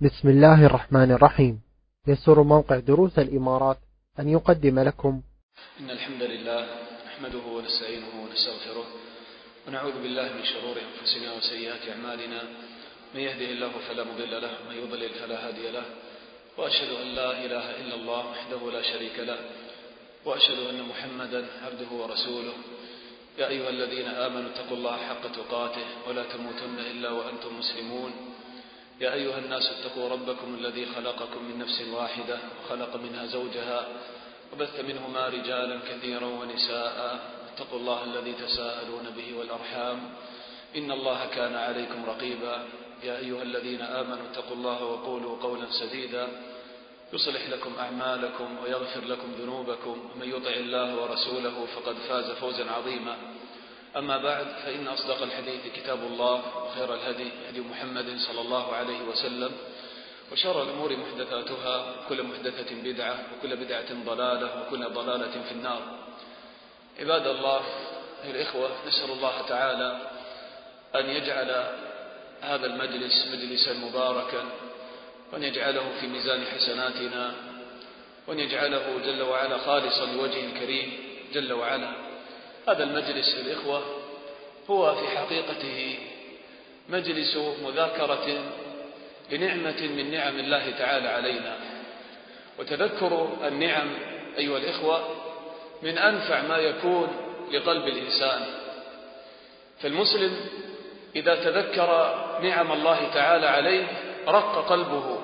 بسم الله الرحمن الرحيم. يسر موقع دروس الإمارات أن يقدم لكم إن الحمد لله نحمده ونستعينه ونستغفره ونعوذ بالله من شرور أنفسنا وسيئات أعمالنا، من يهده الله فلا مضل له ومن يضلل فلا هادي له، وأشهد أن لا إله إلا الله وحده لا شريك له، وأشهد أن محمدا عبده ورسوله. يا أيها الذين آمنوا اتقوا الله حق تقاته ولا تموتن إلا وأنتم مسلمون. يا أيها الناس اتقوا ربكم الذي خلقكم من نفس واحدة وخلق منها زوجها وبث منهما رجالا كثيرا ونساء، اتقوا الله الذي تساءلون به والأرحام إن الله كان عليكم رقيبا. يا أيها الذين آمنوا اتقوا الله وقولوا قولا سديدا يصلح لكم أعمالكم ويغفر لكم ذنوبكم، ومن يطع الله ورسوله فقد فاز فوزا عظيما. أما بعد، فإن أصدق الحديث كتاب الله، وخير الهدي هدي محمد صلى الله عليه وسلم، وشر الأمور محدثاتها، وكل محدثة بدعة، وكل بدعة ضلالة، وكل ضلالة في النار. عباد الله الإخوة، نسأل الله تعالى أن يجعل هذا المجلس مجلسا مباركا، وأن يجعله في ميزان حسناتنا، وأن يجعله جل وعلا خالصا لوجهه الكريم جل وعلا. هذا المجلس الإخوة هو في حقيقته مجلس مذاكرة لنعمة من نعم الله تعالى علينا، وتذكر النعم أيها الإخوة من أنفع ما يكون لقلب الإنسان. فالمسلم إذا تذكر نعم الله تعالى عليه رق قلبه،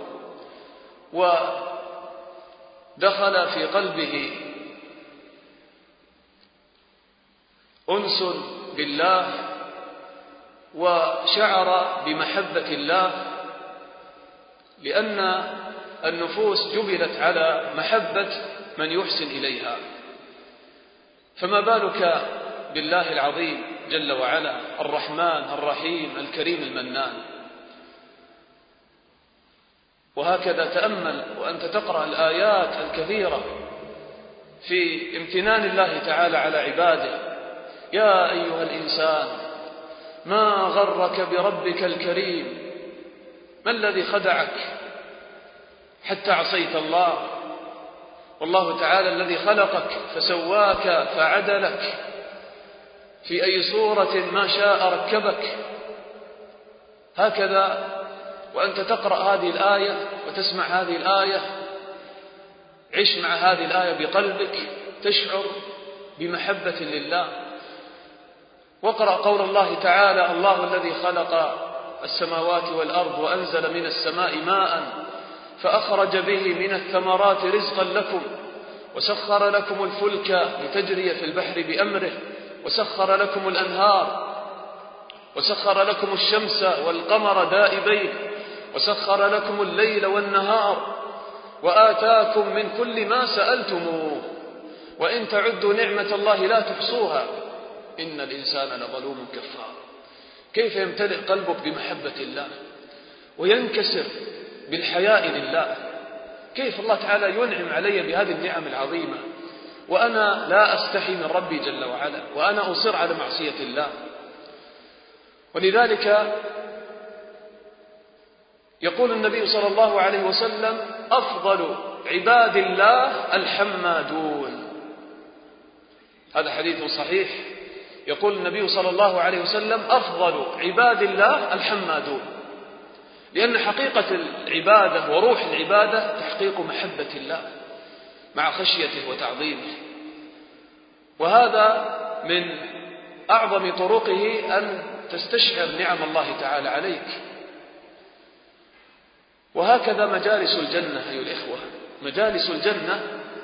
ودخل في قلبه أنس بالله، وشعر بمحبة الله، لأن النفوس جبلت على محبة من يحسن إليها. فما بالك بالله العظيم جل وعلا الرحمن الرحيم الكريم المنان. وهكذا تأمل وأنت تقرأ الآيات الكثيرة في امتنان الله تعالى على عباده. يا أيها الإنسان ما غرك بربك الكريم، ما الذي خدعك حتى عصيت الله؟ والله تعالى الذي خلقك فسواك فعدلك، في أي صورة ما شاء ركبك. هكذا وأنت تقرأ هذه الآية وتسمع هذه الآية، عش مع هذه الآية بقلبك، تشعر بمحبة لله. واقرأ قول الله تعالى: الله الذي خلق السماوات والأرض وأنزل من السماء ماء فأخرج به من الثمرات رزقا لكم، وسخر لكم الفلك لتجري في البحر بأمره، وسخر لكم الأنهار، وسخر لكم الشمس والقمر دائبين، وسخر لكم الليل والنهار، وآتاكم من كل ما سألتموه، وإن تعدوا نعمة الله لا تحصوها، إن الإنسان لظلوم كفار. كيف يمتلئ قلبك بمحبة الله وينكسر بالحياء لله؟ كيف الله تعالى ينعم علي بهذه النعم العظيمة وأنا لا أستحي من ربي جل وعلا، وأنا أصر على معصية الله؟ ولذلك يقول النبي صلى الله عليه وسلم: أفضل عباد الله الحمادون. هذا حديث صحيح. يقول النبي صلى الله عليه وسلم: أفضل عباد الله الحمادون، لأن حقيقة العبادة وروح العبادة تحقيق محبة الله مع خشيته وتعظيمه. وهذا من أعظم طرقه أن تستشعر نعم الله تعالى عليك. وهكذا مجالس الجنة أيها الإخوة، مجالس الجنة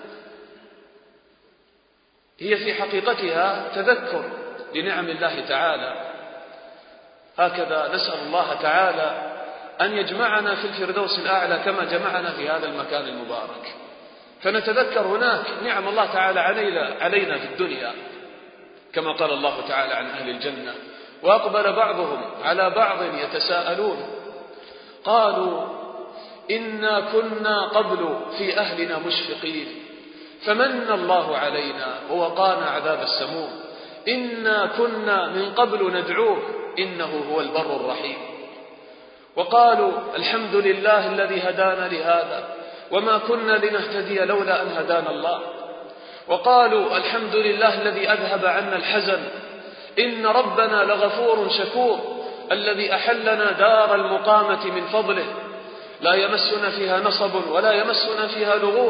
هي في حقيقتها تذكر لنعم الله تعالى. هكذا نسأل الله تعالى أن يجمعنا في الفردوس الأعلى كما جمعنا في هذا المكان المبارك، فنتذكر هناك نعم الله تعالى علينا في الدنيا، كما قال الله تعالى عن أهل الجنة: وأقبل بعضهم على بعض يتساءلون قالوا إنا كنا قبل في أهلنا مشفقين فمن الله علينا ووقانا عذاب السموم إنا كنا من قبل ندعوه إنه هو البر الرحيم. وقالوا الحمد لله الذي هدانا لهذا وما كنا لنهتدي لولا أن هدانا الله. وقالوا الحمد لله الذي أذهب عنا الحزن إن ربنا لغفور شكور الذي أحلنا دار المقامة من فضله لا يمسنا فيها نصب ولا يمسنا فيها لغوب.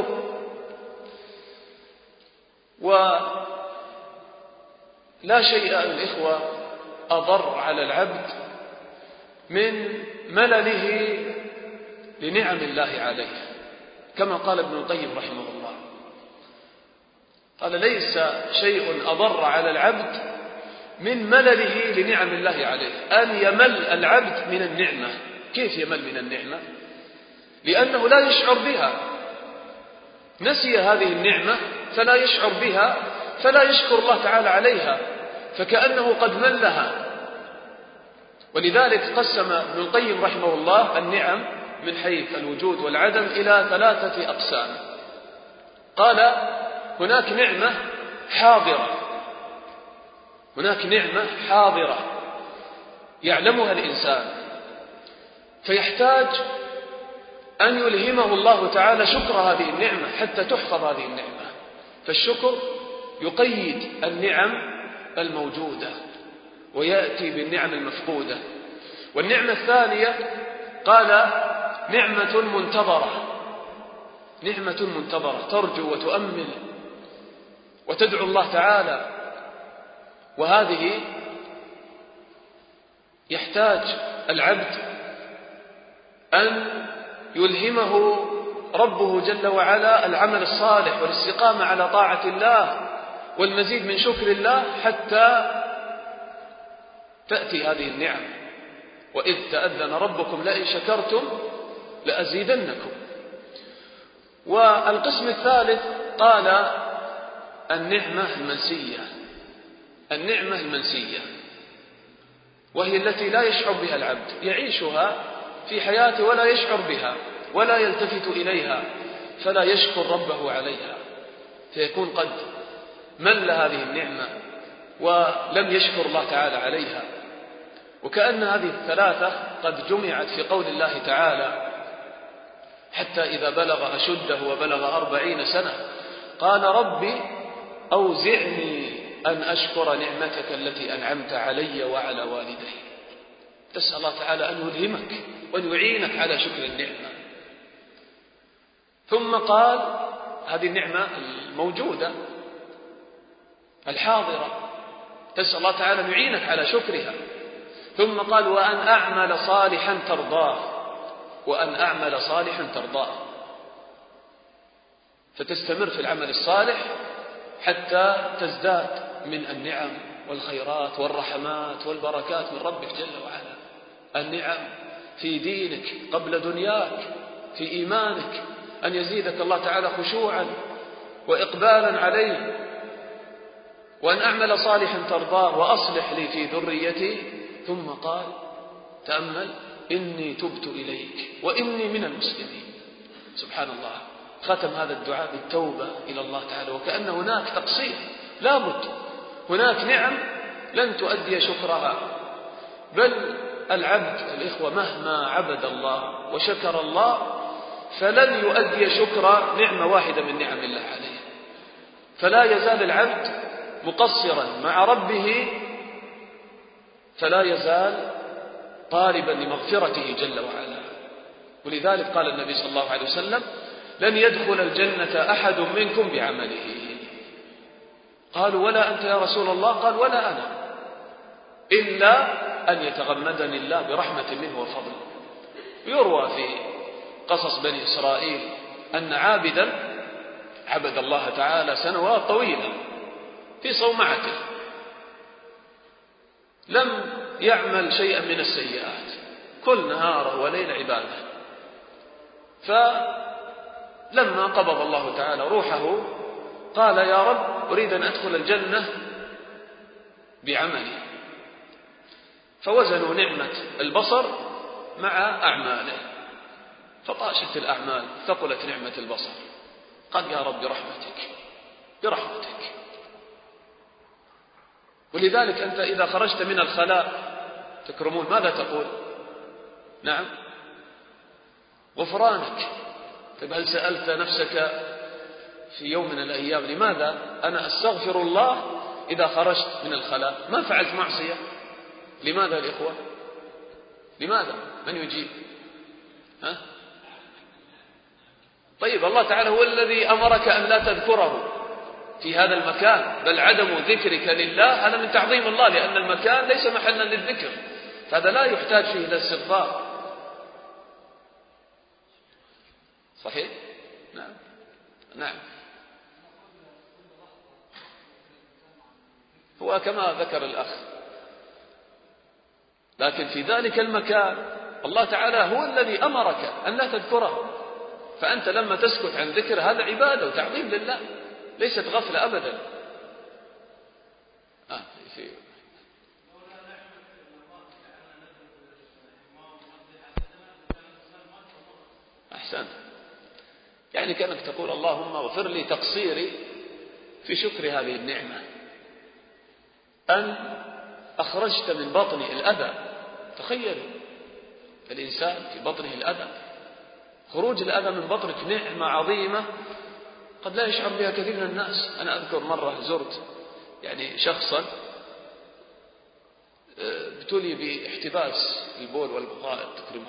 ولا شيء الإخوة أضر على العبد من ملله لنعم الله عليه، كما قال ابن القيم رحمه الله، قال ليس شيء أضر على العبد من ملله لنعم الله عليه، أن يمل العبد من النعمة. كيف يمل من النعمة؟ لأنه لا يشعر بها، نسي هذه النعمة فلا يشعر بها فلا يشكر الله تعالى عليها، فكأنه قد ملها. ولذلك قسم ابن القيم رحمه الله النعم من حيث الوجود والعدم إلى 3 أقسام. قال هناك نعمة حاضرة، هناك نعمة حاضرة يعلمها الإنسان فيحتاج أن يلهمه الله تعالى شكر هذه النعمة حتى تحفظ هذه النعمة. فالشكر يقيد النعم الموجودة ويأتي بالنعم المفقودة. والنعمة الثانية قال نعمة منتظرة، نعمة منتظرة ترجو وتؤمل وتدعو الله تعالى، وهذه يحتاج العبد أن يلهمه ربه جل وعلا العمل الصالح والاستقامة على طاعة الله والمزيد من شكر الله حتى تأتي هذه النعم. وإذ تأذن ربكم لئن شكرتم لأزيدنكم. والقسم الثالث قال النعمة المنسية، النعمة المنسية وهي التي لا يشعر بها العبد، يعيشها في حياته ولا يشعر بها ولا يلتفت إليها فلا يشكر ربه عليها، فيكون قد مل هذه النعمة ولم يشكر الله تعالى عليها. وكأن هذه الثلاثة قد جمعت في قول الله تعالى حتى إذا بلغ أشده وبلغ 40 سنة قال ربي أوزعني أن أشكر نعمتك التي أنعمت علي وعلى والدي. تسأل الله تعالى أن يلهمك وأن يعينك على شكر النعمة. ثم قال هذه النعمة الموجودة الحاضرة تسأل الله تعالى أن يعينك على شكرها. ثم قال وأن أعمل صالحا ترضاه، وأن أعمل صالحا ترضاه، فتستمر في العمل الصالح حتى تزداد من النعم والخيرات والرحمات والبركات من ربك جل وعلا. النعم في دينك قبل دنياك، في إيمانك، أن يزيدك الله تعالى خشوعا وإقبالا عليه. وأن أعمل صالحا ترضاه وأصلح لي في ذريتي. ثم قال تأمل إني تبت إليك وإني من المسلمين. سبحان الله، ختم هذا الدعاء بالتوبة إلى الله تعالى، وكأن هناك تقصير لابد، هناك نعم لن تؤدي شكرها. بل العبد الإخوة مهما عبد الله وشكر الله فلن يؤدي شكر نعمة واحدة من نعم الله عليه، فلا يزال العبد مقصرا مع ربه، فلا يزال طالبا لمغفرته جل وعلا. ولذلك قال النبي صلى الله عليه وسلم لن يدخل الجنة أحد منكم بعمله. قالوا ولا أنت يا رسول الله؟ قال ولا أنا، إلا أن يتغمدني الله برحمة منه وفضل. يروى في قصص بني إسرائيل أن عابدا عبد الله تعالى سنوات طويلة في صومعته، لم يعمل شيئا من السيئات، كل نهار وليل عبادة. فلما قبض الله تعالى روحه قال يا رب أريد أن أدخل الجنة بعملي، فوزنوا نعمة البصر مع أعماله، فطاشت الأعمال، ثقلت نعمة البصر. قال يا رب برحمتك برحمتك. ولذلك أنت إذا خرجت من الخلاء تكرمون ماذا تقول؟ نعم، غفرانك. طيب هل سألت نفسك في يوم من الأيام لماذا أنا أستغفر الله إذا خرجت من الخلاء؟ ما فعلت معصية. لماذا الإخوة؟ لماذا؟ من يجيب؟ ها؟ طيب الله تعالى هو الذي أمرك أن لا تذكره في هذا المكان، بل عدم ذكرك لله هذا من تعظيم الله، لأن المكان ليس محلا للذكر، فهذا لا يحتاج فيه إلى استغفار. صحيح؟ نعم نعم. هو كما ذكر الأخ، لكن في ذلك المكان الله تعالى هو الذي أمرك أن لا تذكره، فأنت لما تسكت عن ذكر هذا عبادة وتعظيم لله، ليست غفلة أبدا. أحسنت، يعني كأنك تقول اللهم اغفر لي تقصيري في شكر هذه النعمة، أن أخرجت من بطني الأذى. تخيلوا الإنسان في بطنه الأذى، خروج الأذى من بطنك نعمة عظيمة قد لا يشعر بها كثير من الناس. أنا أذكر مرة زرت يعني شخصا ابتلي باحتباس البول والبقاء تقريبا،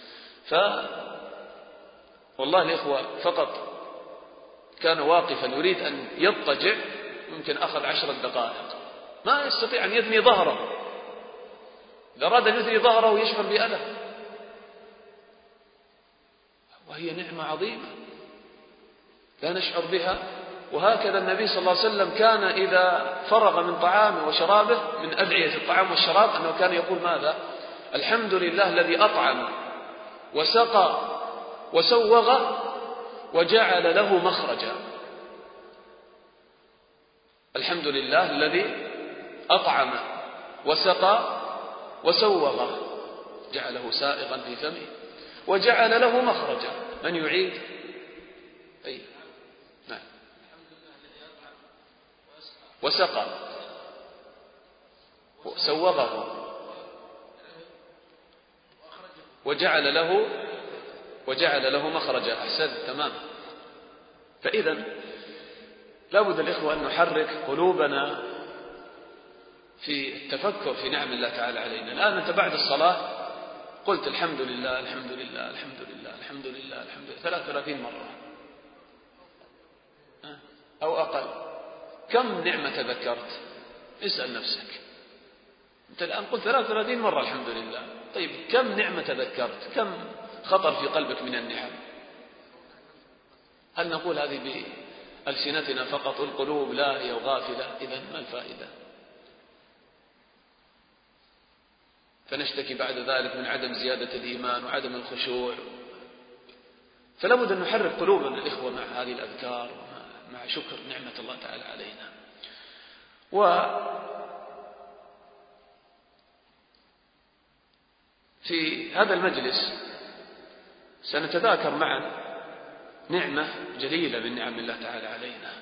والله الإخوة فقط كان واقفا يريد أن يضطجع، ممكن أخذ 10 دقائق، ما يستطيع أن يثني ظهره. إذا أراد أن يثني ظهره يشعر بألم، وهي نعمة عظيمة لا نشعر بها. وهكذا النبي صلى الله عليه وسلم كان إذا فرغ من طعامه وشرابه، من أدعية الطعام والشراب، أنه كان يقول ماذا؟ الحمد لله الذي أطعم وسقى وسوغ وجعل له مخرجا. الحمد لله الذي أطعم وسقى وسوغ، جعله سائغا في فمه وجعل له مخرجا. من يعيد؟ أي نعم. وسقى سوغه وجعل له مخرجا. أحسنت، تمام. فإذا لابد الإخوة أن نحرك قلوبنا في التفكر في نعم الله تعالى علينا. الآن أنت بعد الصلاة قلت الحمد لله الحمد لله الحمد لله الحمد لله الحمد لله 33 مرة أو أقل. كم نعمة تذكرت؟ اسأل نفسك. أنت الآن قلت 33 مرة الحمد لله، طيب كم نعمة تذكرت؟ كم خطر في قلبك من النعم؟ هل نقول هذه بألسنتنا فقط والقلوب لاهية وغافلة؟ إذن ما الفائدة؟ فنشتكي بعد ذلك من عدم زيادة الإيمان وعدم الخشوع. فلا بد أن نحرك قلوبنا الإخوة مع هذه الأذكار ومع شكر نعمة الله تعالى علينا. وفي هذا المجلس سنتذاكر معا نعمة جليلة من نعم الله تعالى علينا،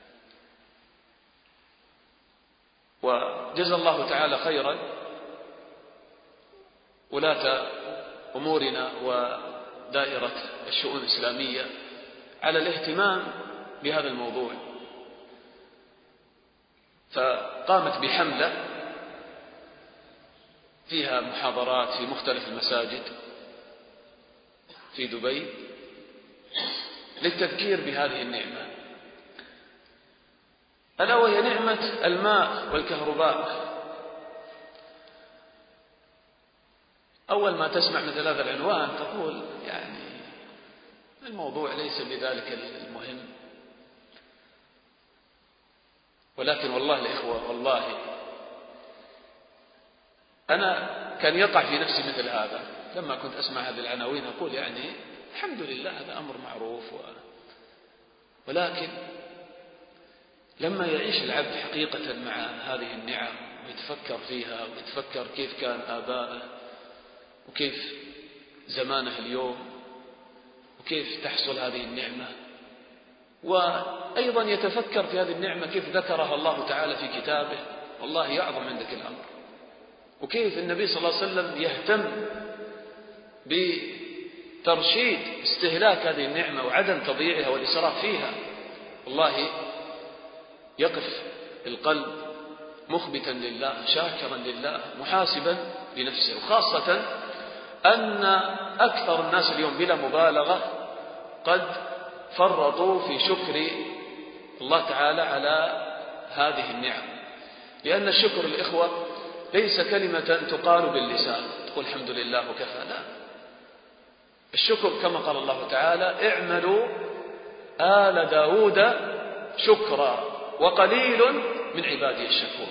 وجزا الله تعالى خيرا ولاة أمورنا ودائرة الشؤون الإسلامية على الاهتمام بهذا الموضوع، فقامت بحملة فيها محاضرات في مختلف المساجد في دبي للتذكير بهذه النعمة، ألا وهي نعمة الماء والكهرباء. أول ما تسمع مثل هذا العنوان تقول يعني الموضوع ليس بذلك المهم، ولكن والله الإخوة والله أنا كان يقع في نفسي مثل هذا لما كنت أسمع هذه العناوين، أقول يعني الحمد لله هذا أمر معروف، ولكن لما يعيش العبد حقيقة مع هذه النعم ويتفكر فيها ويتفكر كيف كان آباءه وكيف زمانه اليوم وكيف تحصل هذه النعمة، وأيضا يتفكر في هذه النعمة كيف ذكرها الله تعالى في كتابه، والله يعظم عندك الأمر، وكيف النبي صلى الله عليه وسلم يهتم بترشيد استهلاك هذه النعمة وعدم تضييعها والإسراف فيها، والله يقف القلب مخبتا لله شاكرا لله محاسبا لنفسه. وخاصة أن أكثر الناس اليوم بلا مبالغة قد فرطوا في شكر الله تعالى على هذه النعم، لأن الشكر الإخوة ليس كلمة تقال باللسان تقول الحمد لله وكفى، لا، الشكر كما قال الله تعالى اعملوا آل داود شكرا وقليل من عبادي الشكور.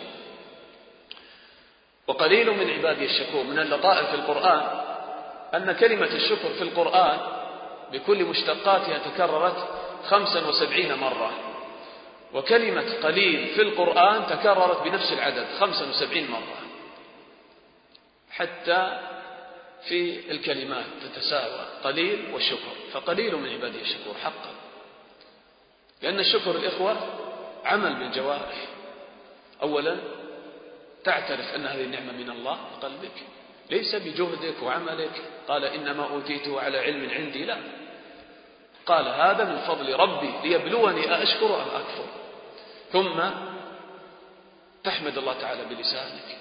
وقليل من عبادي الشكور. من اللطائف في القرآن أن كلمة الشكر في القرآن بكل مشتقاتها تكررت 75 مرة، وكلمة قليل في القرآن تكررت بنفس العدد 75 مرة، حتى في الكلمات تتساوى قليل والشكر، فقليل من عبادي الشكور حقا. لأن الشكر الإخوة عمل بالجوارح. أولا تعترف أن هذه النعمة من الله بقلبك، ليس بجهدك وعملك، قال إنما أوتيته على علم عندي، لا، قال هذا من فضل ربي ليبلوني أأشكر أم أكفر. ثم تحمد الله تعالى بلسانك،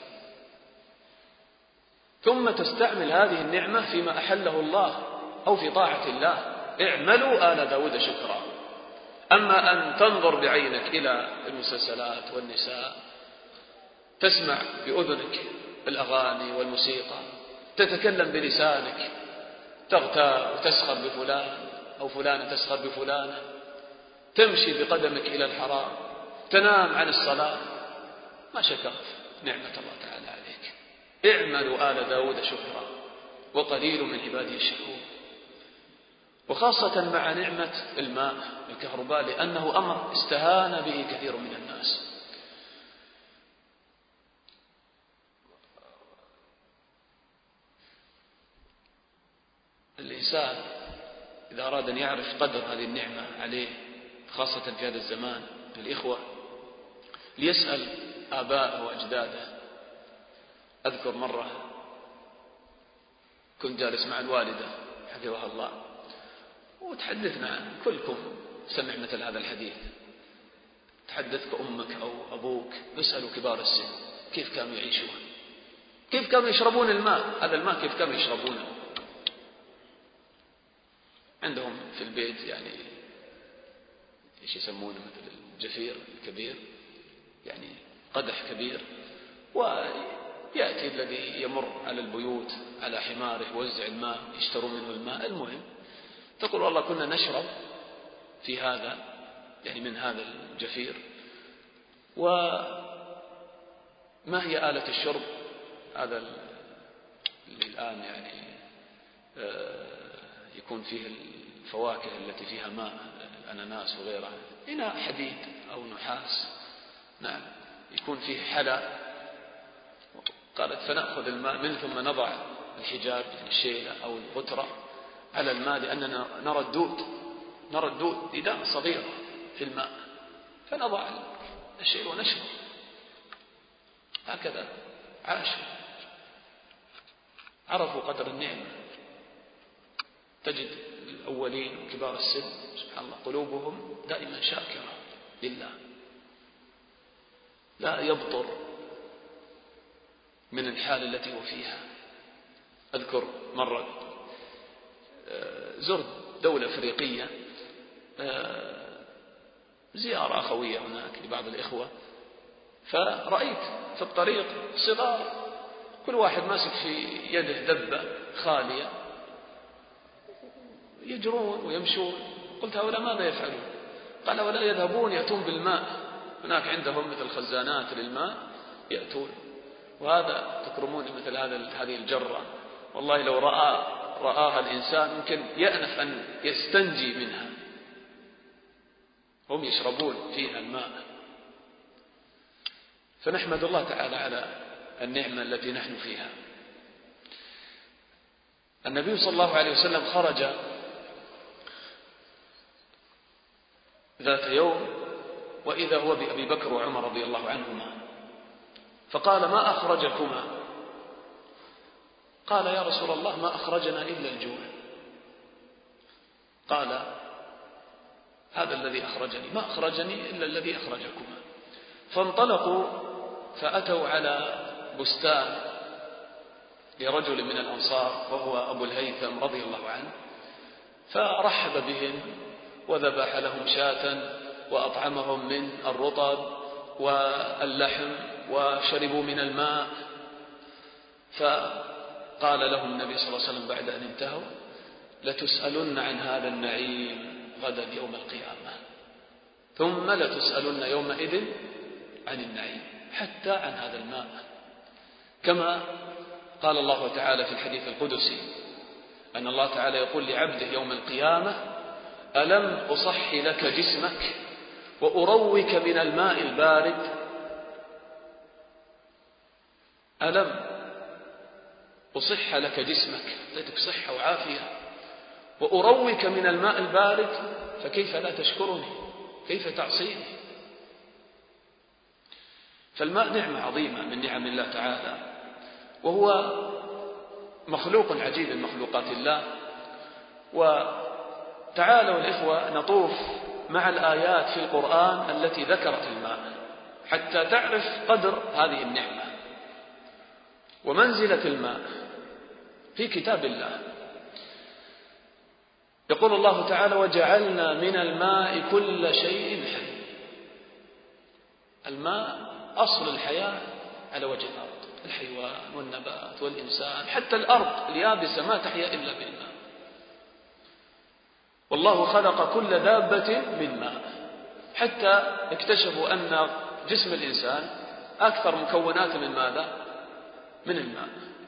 ثم تستعمل هذه النعمة فيما أحله الله أو في طاعة الله. اعملوا آل داود شكرا. أما أن تنظر بعينك إلى المسلسلات والنساء، تسمع بأذنك الأغاني والموسيقى، تتكلم بلسانك، تغتاب وتسخر بفلان أو فلانة تسخر بفلانة، تمشي بقدمك إلى الحرام، تنام عن الصلاة، ما شكرت نعمة الله تعالى عليك. اعملوا آل داود شكرا وقليل من عبادي الشكور. وخاصة مع نعمة الماء الكهرباء، لأنه أمر استهان به كثير من الناس. الإنسان إذا أراد أن يعرف قدر هذه النعمة عليه، خاصة في هذا الزمان الإخوة، ليسأل آباءه وأجداده. أذكر مرة كنت جالس مع الوالدة حفظها الله، وتحدثنا، كلكم سمع مثل هذا الحديث، تحدثك أمك أو أبوك، اسألوا كبار السن كيف كانوا يعيشون، كيف كانوا يشربون الماء، هذا الماء كيف كانوا يشربونه. عندهم في البيت يعني ايش يسمونه، مثل الجفير الكبير، يعني قدح كبير، ويأتي الذي يمر على البيوت على حماره يوزع الماء، يشترون منه الماء. المهم تقول والله كنا نشرب في هذا، يعني من هذا الجفير. وما هي آلة الشرب؟ هذا اللي الآن يعني يكون فيه الفواكه التي فيها ماء، الأناناس وغيرها، إناء حديد أو نحاس، نعم، يكون فيه حلا. قالت فنأخذ الماء منه ثم نضع الحجاب، يعني الشيلة أو الغترة، على الماء، لأننا نرى الدود إداء صغيرة في الماء، فنضع الشيل ونشرب. هكذا عاشوا، عرفوا قدر النعمة. تجد الأولين وكبار السن سبحان الله قلوبهم دائما شاكرة لله، لا يبطر من الحال التي هو فيها. أذكر مرة زرت دولة أفريقية، زيارة أخوية هناك لبعض الإخوة، فرأيت في الطريق صغار كل واحد ماسك في يده دبة خالية، يجرون ويمشون. قلت هؤلاء ماذا يفعلون؟ قال هؤلاء يذهبون يأتون بالماء، هناك عندهم مثل خزانات للماء يأتون. وهذا تكرمون مثل هذه الجرة، والله لو رآها الإنسان ممكن يأنف أن يستنجي منها. هم يشربون فيها الماء. فنحمد الله تعالى على النعمة التي نحن فيها. النبي صلى الله عليه وسلم خرج ذات يوم وإذا هو بأبي بكر وعمر رضي الله عنهما، فقال ما أخرجكما؟ قال يا رسول الله ما أخرجنا إلا الجوع. قال هذا الذي أخرجني، ما أخرجني إلا الذي أخرجكما. فانطلقوا فأتوا على بستان لرجل من الأنصار وهو أبو الهيثم رضي الله عنه، فرحب بهم وذبح لهم شاة وأطعمهم من الرطب واللحم وشربوا من الماء. فقال لهم النبي صلى الله عليه وسلم بعد أن انتهوا لتسألن عن هذا النعيم غدا يوم القيامة، ثم لتسألن يومئذ عن النعيم حتى عن هذا الماء، كما قال الله تعالى في الحديث القدسي أن الله تعالى يقول لعبده يوم القيامة ألم أصح لك جسمك وأروك من الماء البارد؟ ألم أصح لك جسمك، أعطيتك صحة وعافية، وأروك من الماء البارد، فكيف لا تشكرني؟ كيف تعصيني؟ فالماء نعمة عظيمة من نعم الله تعالى، وهو مخلوق عجيب من مخلوقات الله. وتعالوا الإخوة نطوف مع الآيات في القرآن التي ذكرت الماء حتى تعرف قدر هذه النعمة ومنزلة الماء في كتاب الله. يقول الله تعالى وجعلنا من الماء كل شيء حي. الماء أصل الحياة على وجه الأرض، الحيوان والنبات والإنسان، حتى الأرض اليابسة ما تحيا إلا بالماء. والله خلق كل دابة من ماء، حتى اكتشفوا أن جسم الإنسان أكثر مكونات من ماذا؟ من الماء.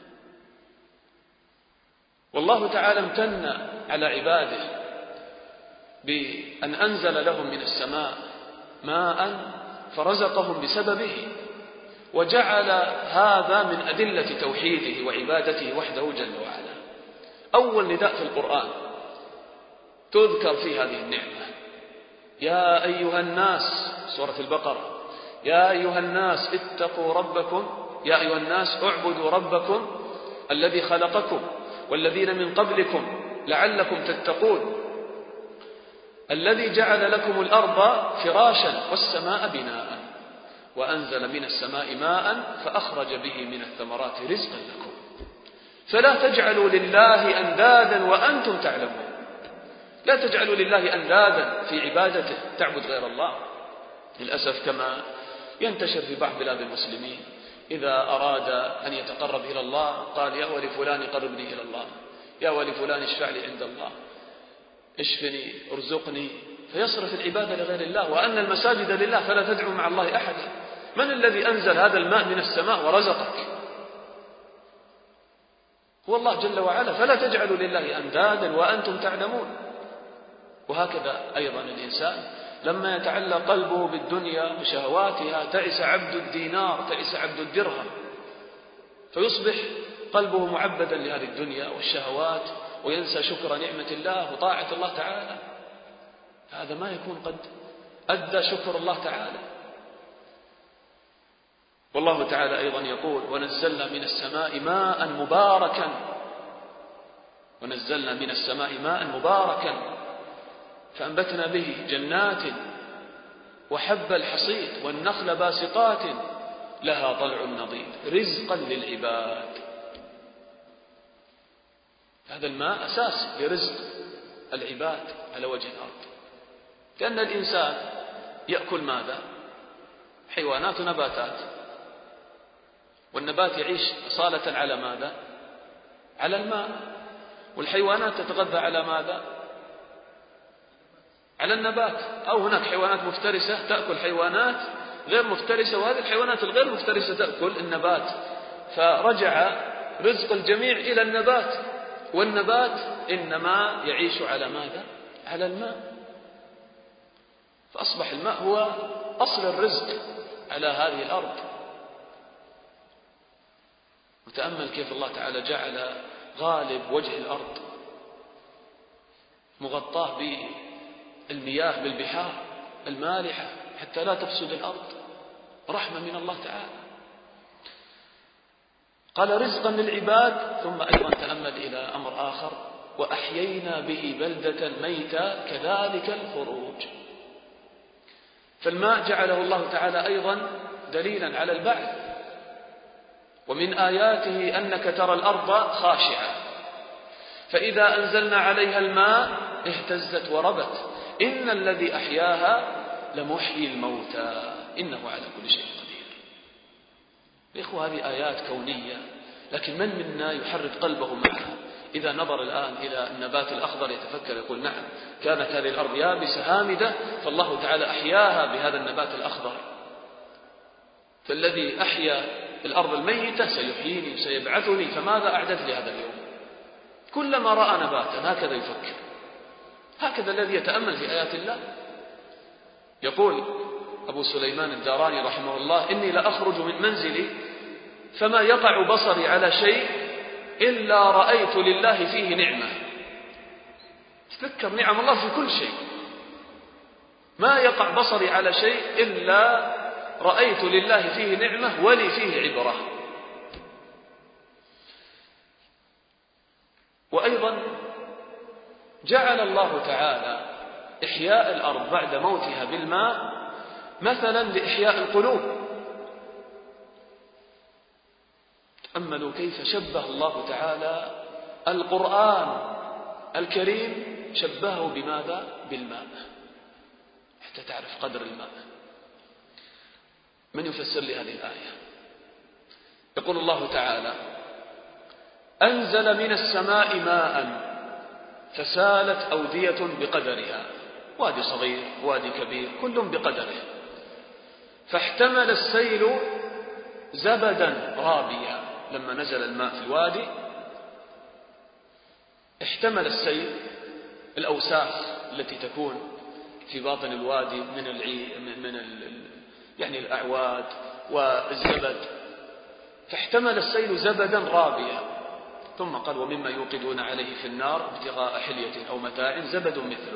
والله تعالى امتن على عباده بأن أنزل لهم من السماء ماء فرزقهم بسببه، وجعل هذا من أدلة توحيده وعبادته وحده جل وعلا. أول نداء في القرآن تذكر في هذه النعمة يا أيها الناس، سورة البقرة، يا أيها الناس اتقوا ربكم، يا أيها الناس اعبدوا ربكم الذي خلقكم والذين من قبلكم لعلكم تتقون، الذي جعل لكم الأرض فراشا والسماء بناء وأنزل من السماء ماء فأخرج به من الثمرات رزقا لكم فلا تجعلوا لله أندادا وأنتم تعلمون. لا تجعلوا لله أندادا في عبادته، تعبد غير الله. للأسف كما ينتشر في بعض بلاد المسلمين، إذا أراد أن يتقرب إلى الله قال يا ولي فلان قربني إلى الله، يا ولي فلان اشفع لي عند الله، اشفني ارزقني، فيصرف العبادة لغير الله، وأن المساجد لله فلا تدعو مع الله أحدا. من الذي أنزل هذا الماء من السماء ورزقك؟ هو الله جل وعلا. فلا تجعلوا لله أندادا وأنتم تعلمون. وهكذا أيضا الإنسان لما يتعلق قلبه بالدنيا وشهواتها تعس عبد الدينار، تعس عبد الدرهم، فيصبح قلبه معبدا لهذه الدنيا والشهوات وينسى شكر نعمة الله وطاعة الله تعالى. هذا ما يكون قد أدى شكر الله تعالى. والله تعالى أيضا يقول ونزلنا من السماء ماء مباركا، ونزلنا من السماء ماء مباركا فأنبتنا به جنات وحب الحصيد والنخل باسقات لها طلع نضيد رزقا للعباد. هذا الماء أساس لرزق العباد على وجه الأرض، لأن الإنسان يأكل ماذا؟ حيوانات ونباتات، والنبات يعيش أصالة على ماذا؟ على الماء. والحيوانات تتغذى على ماذا؟ على النبات. أو هناك حيوانات مفترسة تأكل حيوانات غير مفترسة، وهذه الحيوانات الغير مفترسة تأكل النبات، فرجع رزق الجميع إلى النبات، والنبات إنما يعيش على ماذا؟ على الماء. فأصبح الماء هو أصل الرزق على هذه الأرض. وتأمل كيف الله تعالى جعل غالب وجه الأرض مغطاه بالمياه بالبحار المالحة حتى لا تفسد الأرض، رحمة من الله تعالى. قال رزقا للعباد، ثم أيضا تأمل إلى أمر آخر: وأحيينا به بلدة ميتا كذلك الخروج. فالماء جعله الله تعالى أيضا دليلا على البعث. ومن آياته أنك ترى الأرض خاشعة، فإذا أنزلنا عليها الماء اهتزت وربت، إن الذي أحياها لمحيي الموتى إنه على كل شيء قدير. إخوة، هذه آيات كونية، لكن من منا يحرك قلبه معها؟ إذا نظر الآن إلى النبات الأخضر يتفكر، يقول نعم، كانت هذه الأرض يابسة هامدة، فالله تعالى أحياها بهذا النبات الأخضر. فالذي أحيا الأرض الميتة سيحييني وسيبعثني، فماذا أعدت لي هذا اليوم؟ كلما رأى نباتا هكذا يفكر، هكذا الذي يتأمل في آيات الله. يقول أبو سليمان الداراني رحمه الله: إني لأخرج من منزلي فما يقع بصري على شيء إلا رأيت لله فيه نعمة. تذكر نعم الله في كل شيء. ما يقع بصري على شيء إلا رأيت لله فيه نعمة ولي فيه عبرة. وأيضا جعل الله تعالى إحياء الأرض بعد موتها بالماء مثلا لإحياء القلوب. تأملوا كيف شبه الله تعالى القرآن الكريم، شبهه بماذا؟ بالماء، حتى تعرف قدر الماء. من يفسر لي هذه الآية؟ يقول الله تعالى: أنزل من السماء ماء فسالت أودية بقدرها، وادي صغير وادي كبير كل بقدره، فاحتمل السيل زبدا رابيا. لما نزل الماء في الوادي احتمل السيل الأوساخ التي تكون في باطن الوادي يعني الأعواد والزبد، فاحتمل السيل زبدا رابيا. ثم قال: ومما يوقدون عليه في النار ابتغاء حلية أو متاع زبد مثله.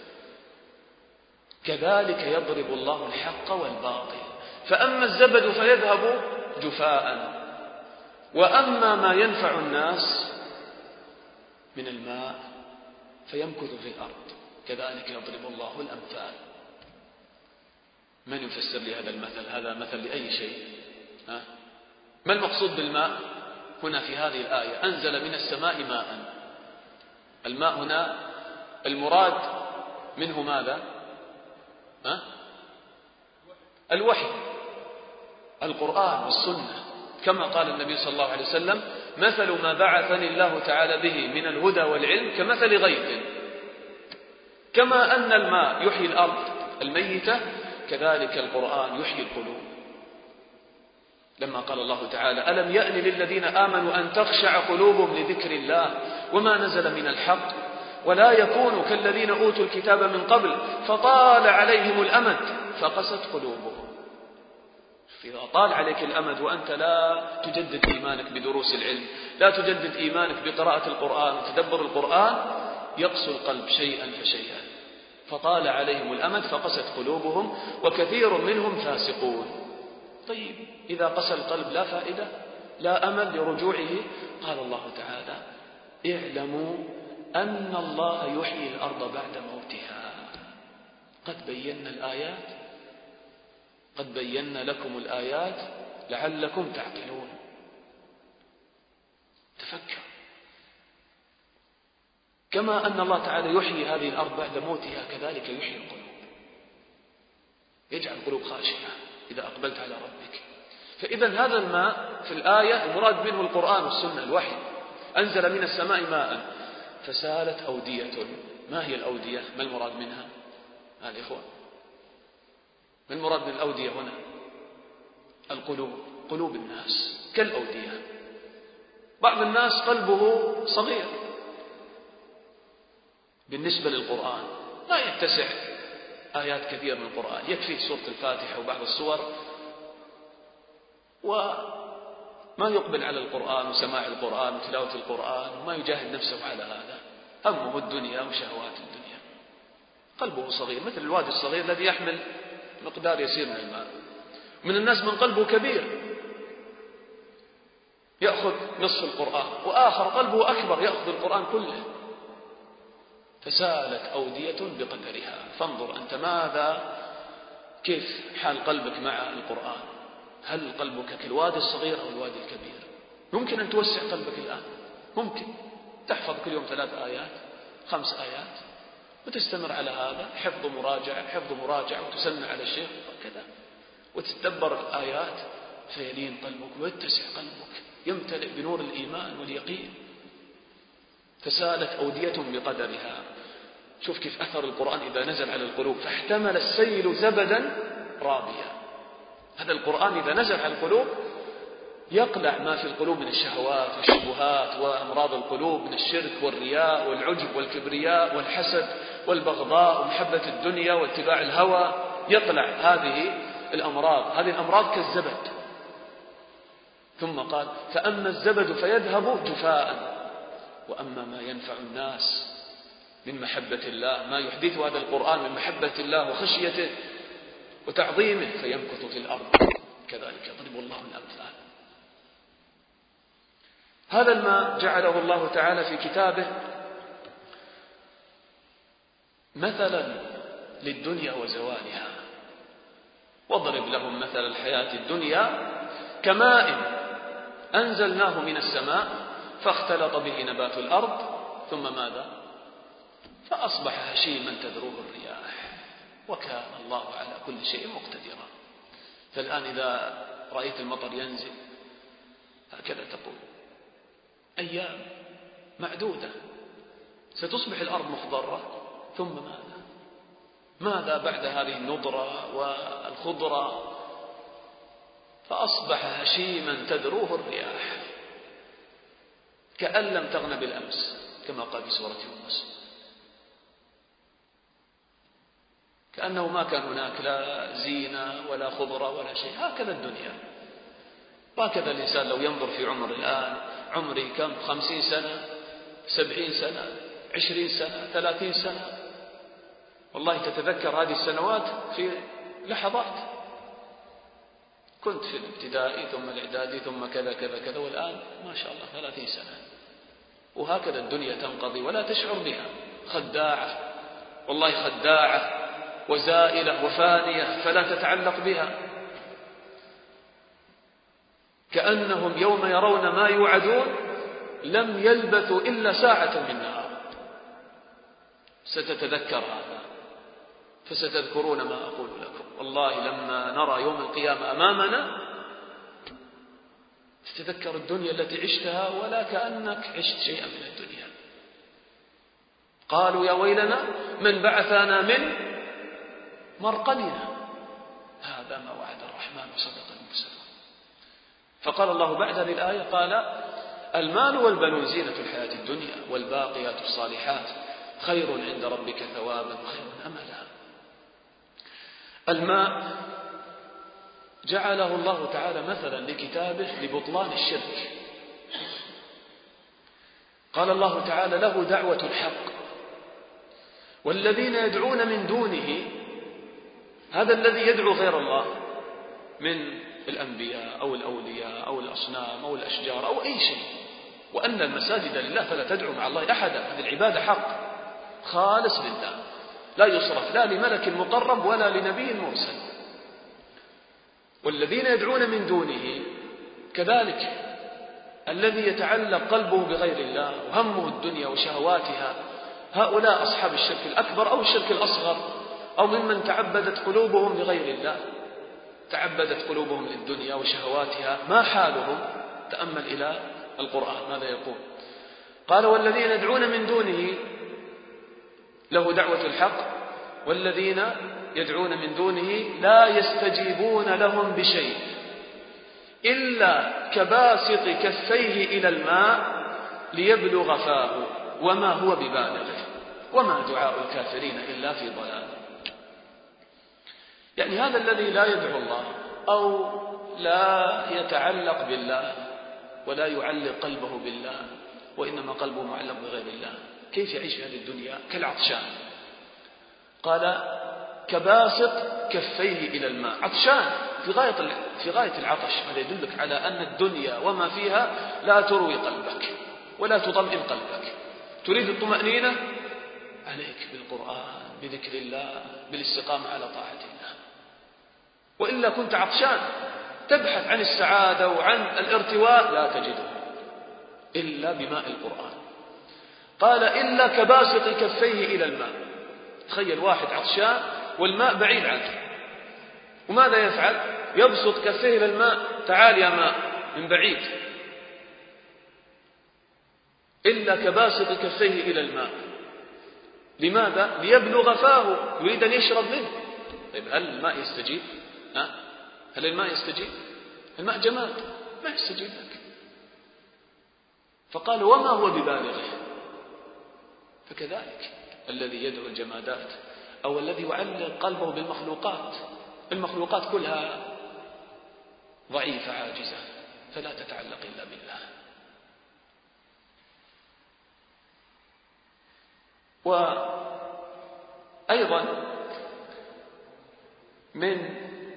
كذلك يضرب الله الحق والباطل، فأما الزبد فيذهب جفاء، وأما ما ينفع الناس من الماء فيمكث في الأرض. كذلك يضرب الله الأمثال. من يفسر لي هذا المثل؟ هذا مثل لأي شيء؟ ما المقصود بالماء هنا في هذه الآية؟ أنزل من السماء ماء. الماء هنا المراد منه ماذا؟ الوحي، القرآن والسنة، كما قال النبي صلى الله عليه وسلم: مثل ما بعثني الله تعالى به من الهدى والعلم كمثل غيث. كما أن الماء يحيي الأرض الميتة، كذلك القرآن يحيي القلوب. لما قال الله تعالى: ألم يأن للذين آمنوا أن تخشع قلوبهم لذكر الله وما نزل من الحق ولا يكونوا كالذين أوتوا الكتاب من قبل فطال عليهم الأمد فقست قلوبهم. إذا طال عليك الأمد وأنت لا تجدد إيمانك بدروس العلم، لا تجدد إيمانك بقراءة القرآن وتدبر القرآن، يقسو القلب شيئا فشيئا. فطال عليهم الأمد فقست قلوبهم وكثير منهم فاسقون. طيب، إذا قسى القلب لا فائدة، لا أمل لرجوعه. قال الله تعالى: اعلموا أن الله يحيي الأرض بعد موتها. قد بينا الآيات، قد بينا لكم الآيات لعلكم تعقلون. تفكر، كما أن الله تعالى يحيي هذه الأرض بعد موتها كذلك يحيي القلوب، يجعل القلوب خاشعة إذا أقبلت على ربك. فإذا هذا الماء في الآية المراد منه القرآن والسنة، الوحي. أنزل من السماء ماء فسالت أودية. ما هي الأودية؟ ما المراد منها؟ الإخوة، ما المراد من الأودية هنا؟ القلوب، قلوب الناس كالأودية. بعض الناس قلبه صغير بالنسبة للقرآن، لا يتسع آيات كثيرة من القرآن، يكفي سورة الفاتحة وبعض السور، وما يقبل على القرآن وسماع القرآن وتلاوة القرآن، وما يجاهد نفسه على هذا، همه الدنيا وشهوات الدنيا. قلبه صغير مثل الوادي الصغير الذي يحمل مقدار يسير من الماء. من الناس من قلبه كبير يأخذ نصف القرآن، وآخر قلبه أكبر يأخذ القرآن كله. فسالت أودية بقدرها. فانظر أنت كيف حال قلبك مع القرآن؟ هل قلبك كالوادي الصغير أو الوادي الكبير؟ ممكن أن توسع قلبك الآن، ممكن تحفظ كل يوم 3 آيات 5 آيات وتستمر على هذا، حفظ مراجعة وتسمع على الشيخ وكذا، وتتدبر الآيات، فيلين قلبك ويتسع قلبك، يمتلئ بنور الإيمان واليقين. فسالت أودية بقدرها. شوف كيف أثر القرآن إذا نزل على القلوب. فاحتمل السيل زبدا رابيا. هذا القرآن إذا نزل على القلوب يقلع ما في القلوب من الشهوات والشبهات وأمراض القلوب من الشرك والرياء والعجب والكبرياء والحسد والبغضاء ومحبة الدنيا واتباع الهوى. يقلع هذه الأمراض كالزبد. ثم قال: فأما الزبد فيذهب جفاء، وأما ما ينفع الناس من محبة الله، ما يحدث هذا القرآن من محبة الله وخشيته وتعظيمه، فيمكث في الأرض. كذلك يضرب الله الأمثال. هذا ما جعله الله تعالى في كتابه مثلا للدنيا وزوالها. واضرب لهم مثل الحياة الدنيا كماء أنزلناه من السماء فاختلط به نبات الأرض ثم ماذا؟ فأصبح هشيما تذروه الرياح، وكان الله على كل شيء مقتدرا. فالآن إذا رأيت المطر ينزل هكذا تقول أيام معدودة ستصبح الأرض مخضرة، ثم ماذا بعد هذه النضرة والخضرة؟ فأصبح هشيما تذروه الرياح كأن لم تغن بالأمس، كما قال في سورة يونس. كأنه ما كان هناك لا زينة ولا خضرة ولا شيء. هكذا الدنيا، وهكذا الإنسان لو ينظر في عمر الآن، عمري كم؟ 50 سنة 70 سنة 20 سنة 30 سنة، والله تتذكر هذه السنوات في لحظات. كنت في الابتدائي ثم الإعدادي ثم كذا كذا كذا، والآن ما شاء الله 30 سنة. وهكذا الدنيا تنقضي ولا تشعر بها. خداعة، والله خداعة وزائلة وفانية، فلا تتعلق بها. كأنهم يوم يرون ما يوعدون لم يلبثوا إلا ساعة من نهار. ستتذكر هذا فستذكرون ما أقول لكم. والله لما نرى يوم القيامة أمامنا تتذكر الدنيا التي عشتها ولا كأنك عشت شيئا من الدنيا. قالوا يا ويلنا من بعثنا من مرقدنا، هذا ما وعد الرحمن وصدق المرسلون. فقال الله بعد هذه الآية قال: المال والبنون زينة الحياة الدنيا والباقيات الصالحات خير عند ربك ثوابا وخير أملا. الماء جعله الله تعالى مثلا لكتابه لبطلان الشرك. قال الله تعالى: له دعوة الحق والذين يدعون من دونه. هذا الذي يدعو غير الله من الأنبياء أو الأولياء أو الأصنام أو الأشجار أو أي شيء، وأن المساجد لله فلا تدعو مع الله أحدا. هذه العبادة حق خالص لله، لا يصرف لا لملك مقرب ولا لنبي مرسل. والذين يدعون من دونه كذلك، الذي يتعلق قلبه بغير الله وهمه الدنيا وشهواتها، هؤلاء أصحاب الشرك الأكبر أو الشرك الأصغر، أو ممن تعبدت قلوبهم لغير الله، تعبدت قلوبهم للدنيا وشهواتها. ما حالهم؟ تأمل إلى القرآن ماذا يقول. قال: والذين يدعون من دونه له دعوة الحق والذين يدعون من دونه لا يستجيبون لهم بشيء إلا كباسط كفيه إلى الماء ليبلغ فاه وما هو ببالغه وما دعاء الكافرين إلا في ضلال. يعني هذا الذي لا يدعو الله أو لا يتعلق بالله ولا يعلق قلبه بالله وإنما قلبه معلق بغير الله، كيف يعيش في هذه الدنيا؟ كالعطشان. قال: كباسط كفيه إلى الماء، عطشان في غاية العطش. هذا يدلك على أن الدنيا وما فيها لا تروي قلبك ولا تطمئن قلبك. تريد الطمأنينة، عليك بالقرآن، بذكر الله، بالاستقامة على طاعة الله. وإلا كنت عطشان تبحث عن السعادة وعن الارتواء لا تجده إلا بماء القرآن. قال إلا كباسط كفيه إلى الماء. تخيل واحد عطشان والماء بعيد عنه، وماذا يفعل؟ يبسط كفيه إلى الماء، تعال يا ماء، من بعيد. إلا كباسط كفيه إلى الماء. لماذا؟ ليبلغ فاه، يريد أن يشرب منه. طيب هل الماء يستجيب؟ هل الماء يستجيب؟ الماء جماد ما يستجيب لك. فقال وما هو ببالغه. فكذلك الذي يدعو الجمادات أو الذي يعلق قلبه بالمخلوقات، المخلوقات كلها ضعيفة عاجزة، فلا تتعلق إلا بالله. وأيضا من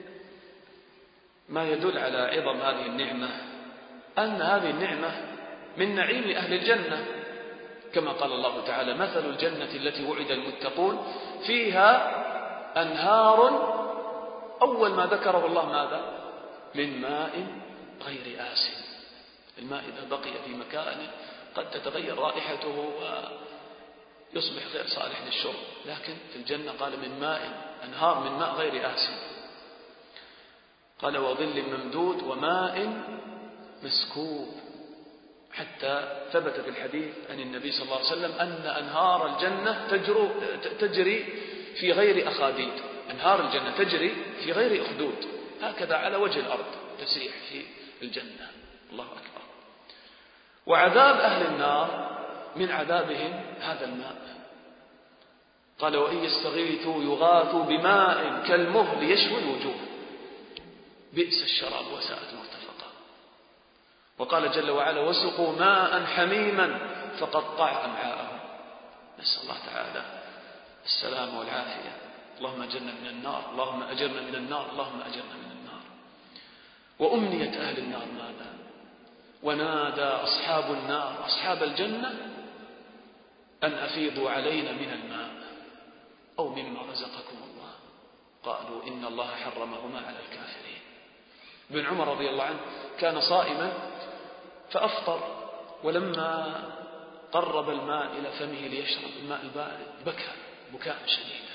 ما يدل على عظم هذه النعمة أن هذه النعمة من نعيم أهل الجنة، كما قال الله تعالى مثل الجنة التي وعد المتقون فيها أنهار. أول ما ذكره الله ماذا؟ من ماء غير آسن. الماء إذا بقي في مكانه قد تتغير رائحته ويصبح غير صالح للشرب، لكن في الجنة قال من ماء، أنهار من ماء غير آسن. قال وظل ممدود وماء مسكوب، حتى ثبت في الحديث عن النبي صلى الله عليه وسلم أن أنهار الجنة تجري في غير أخاديد. أنهار الجنة تجري في غير أخدود، هكذا على وجه الأرض تسيح في الجنة. الله أكبر. وعذاب أهل النار من عذابهم هذا الماء. قال وإن يستغيثوا يغاثوا بماء كالمهل يشوي الوجوه بئس الشراب وساءت مرتفقا. وقال جل وعلا وسقوا ماء حميما فقطع أمعاءهم. نسأل الله تعالى السلامة والعافية. اللهم أجرنا من النار، اللهم أجرنا من النار، اللهم أجرنا من النار. وأمنية أهل النار ماذا؟ ونادى أصحاب النار أصحاب الجنة أن أفيضوا علينا من الماء أو مما رزقكم الله. قالوا إن الله حرمهما على الكافرين. ابن عمر رضي الله عنه كان صائما فأفطر، ولما قرب الماء إلى فمه ليشرب الماء البارد بكى بكاء شديدا.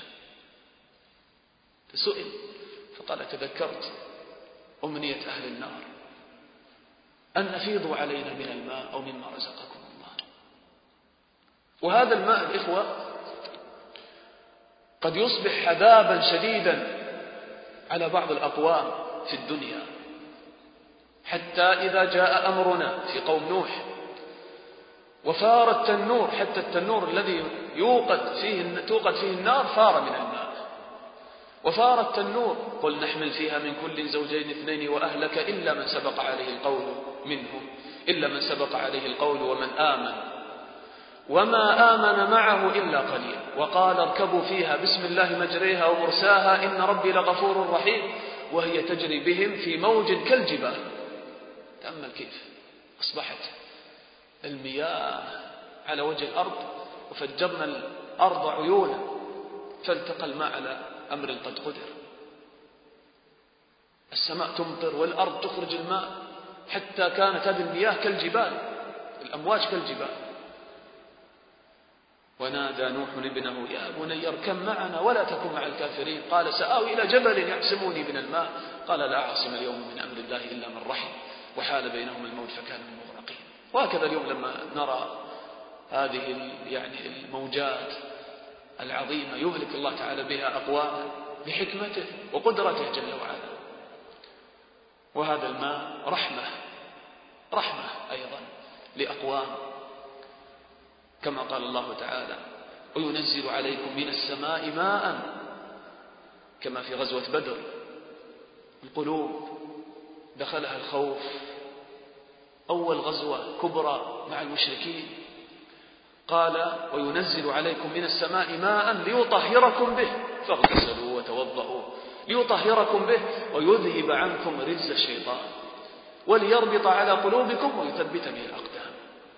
فسئل فقال تذكرت أمنية أهل النار أن أفيضوا علينا من الماء أو مما رزقكم الله. وهذا الماء الإخوة قد يصبح عذابا شديدا على بعض الأقوام في الدنيا، حتى إذا جاء أمرنا في قوم نوح وفار التنور، حتى التنور الذي توقد فيه النار فار من الماء. وفار التنور قل نحمل فيها من كل زوجين اثنين وأهلك إلا من سبق عليه القول منهم، إلا من سبق عليه القول ومن آمن وما آمن معه إلا قليل. وقال اركبوا فيها بسم الله مجريها ومرساها إن ربي لغفور رحيم وهي تجري بهم في موج كالجبال. تأمل كيف أصبحت المياه على وجه الأرض وفجرنا الأرض عيونا فالتقى الماء على أمر قد قدر. السماء تمطر والأرض تخرج الماء حتى كانت هذه المياه كالجبال، الأمواج كالجبال. ونادى نوح ابنه يا بني اركب معنا ولا تكن مع الكافرين. قال سآوي إلى جبل يعصمني من الماء قال لا عاصم اليوم من أمر الله إلا من رحم وحال بينهم الموج فكان من المغرقين. وهكذا اليوم لما نرى هذه الموجات العظيمة يهلك الله تعالى بها أقواما بحكمته وقدرته جل وعلا. وهذا الماء رحمة أيضا لأقوام، كما قال الله تعالى وينزل عليكم من السماء ماء، كما في غزوة بدر القلوب دخلها الخوف، أول غزوة كبرى مع المشركين. قال وينزل عليكم من السماء ماء ليطهركم به فاغتسلوا وتوضؤوا ليطهركم به ويذهب عنكم رجز الشيطان وليربط على قلوبكم ويثبت به الأقدام.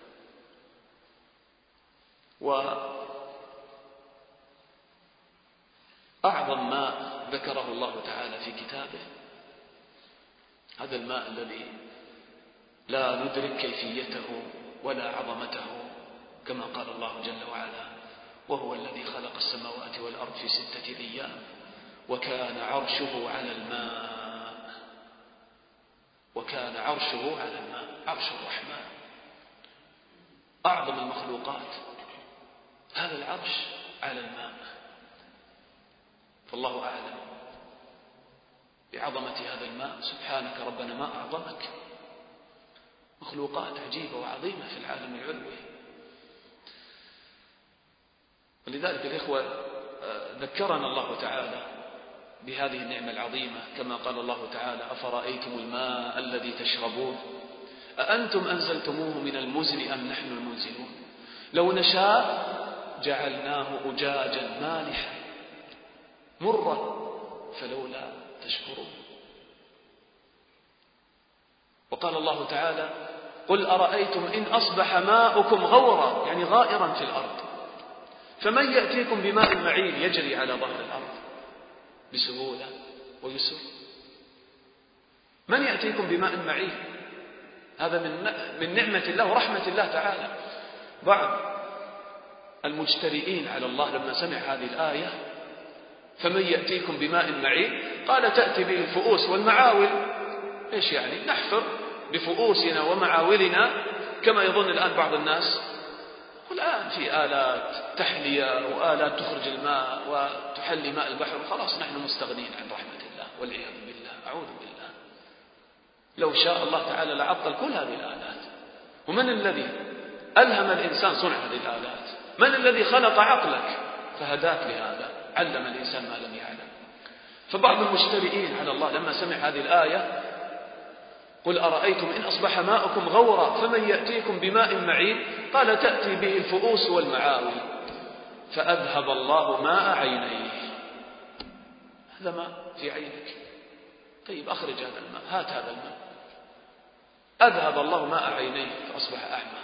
وأعظم ماء ذكره الله تعالى في كتابه هذا الماء الذي لا ندرك كيفيته ولا عظمته، كما قال الله جل وعلا: وهو الذي خلق السماوات والأرض في 6 أيام وكان عرشه على الماء. وكان عرشه على الماء، عرش الرحمن أعظم المخلوقات، هذا العرش على الماء. فالله أعلم بعظمة هذا الماء. سبحانك ربنا ما أعظمك. مخلوقات عجيبة وعظيمة في العالم العلوي. ولذلك الإخوة ذكرنا الله تعالى بهذه النعمة العظيمة كما قال الله تعالى: أفرأيتم الماء الذي تشربون أأنتم أنزلتموه من المزن أم نحن المنزلون لو نشاء جعلناه أجاجا مالحا مرا فلولا تشكرون. وقال الله تعالى: قل أرأيتم إن أصبح ماؤكم غورا، يعني غائرا في الأرض، فمن يأتيكم بماء معين يجري على ظهر الأرض بسهولة ويسر. من يأتيكم بماء معين؟ هذا من نعمة الله ورحمة الله تعالى. بعض المجترئين على الله لما سمع هذه الآية فمن يأتيكم بماء معين قال: تأتي به الفؤوس والمعاول. إيش يعني؟ نحفر بفؤوسنا ومعاولنا كما يظن الآن بعض الناس. والآن في آلات تحلية وآلات تخرج الماء وتحلي ماء البحر، وخلاص نحن مستغنين عن رحمة الله والعياذ بالله. أعوذ بالله. لو شاء الله تعالى لعطل كل هذه الآلات. ومن الذي ألهم الإنسان صنع هذه الآلات؟ من الذي خلق عقلك فهداك لهذا؟ علم الإنسان ما لم يعلم. فبعض المجترئين على الله لما سمع هذه الآية: قل أرأيتم إن أصبح ماؤكم غورا فمن يأتيكم بماء معين قال: تأتي به الفؤوس والمعاول فأذهب الله ماء عينيه. هذا ماء في عينك، طيب أخرج هذا الماء، هات هذا الماء. أذهب الله ماء عينيه فأصبح أعمى.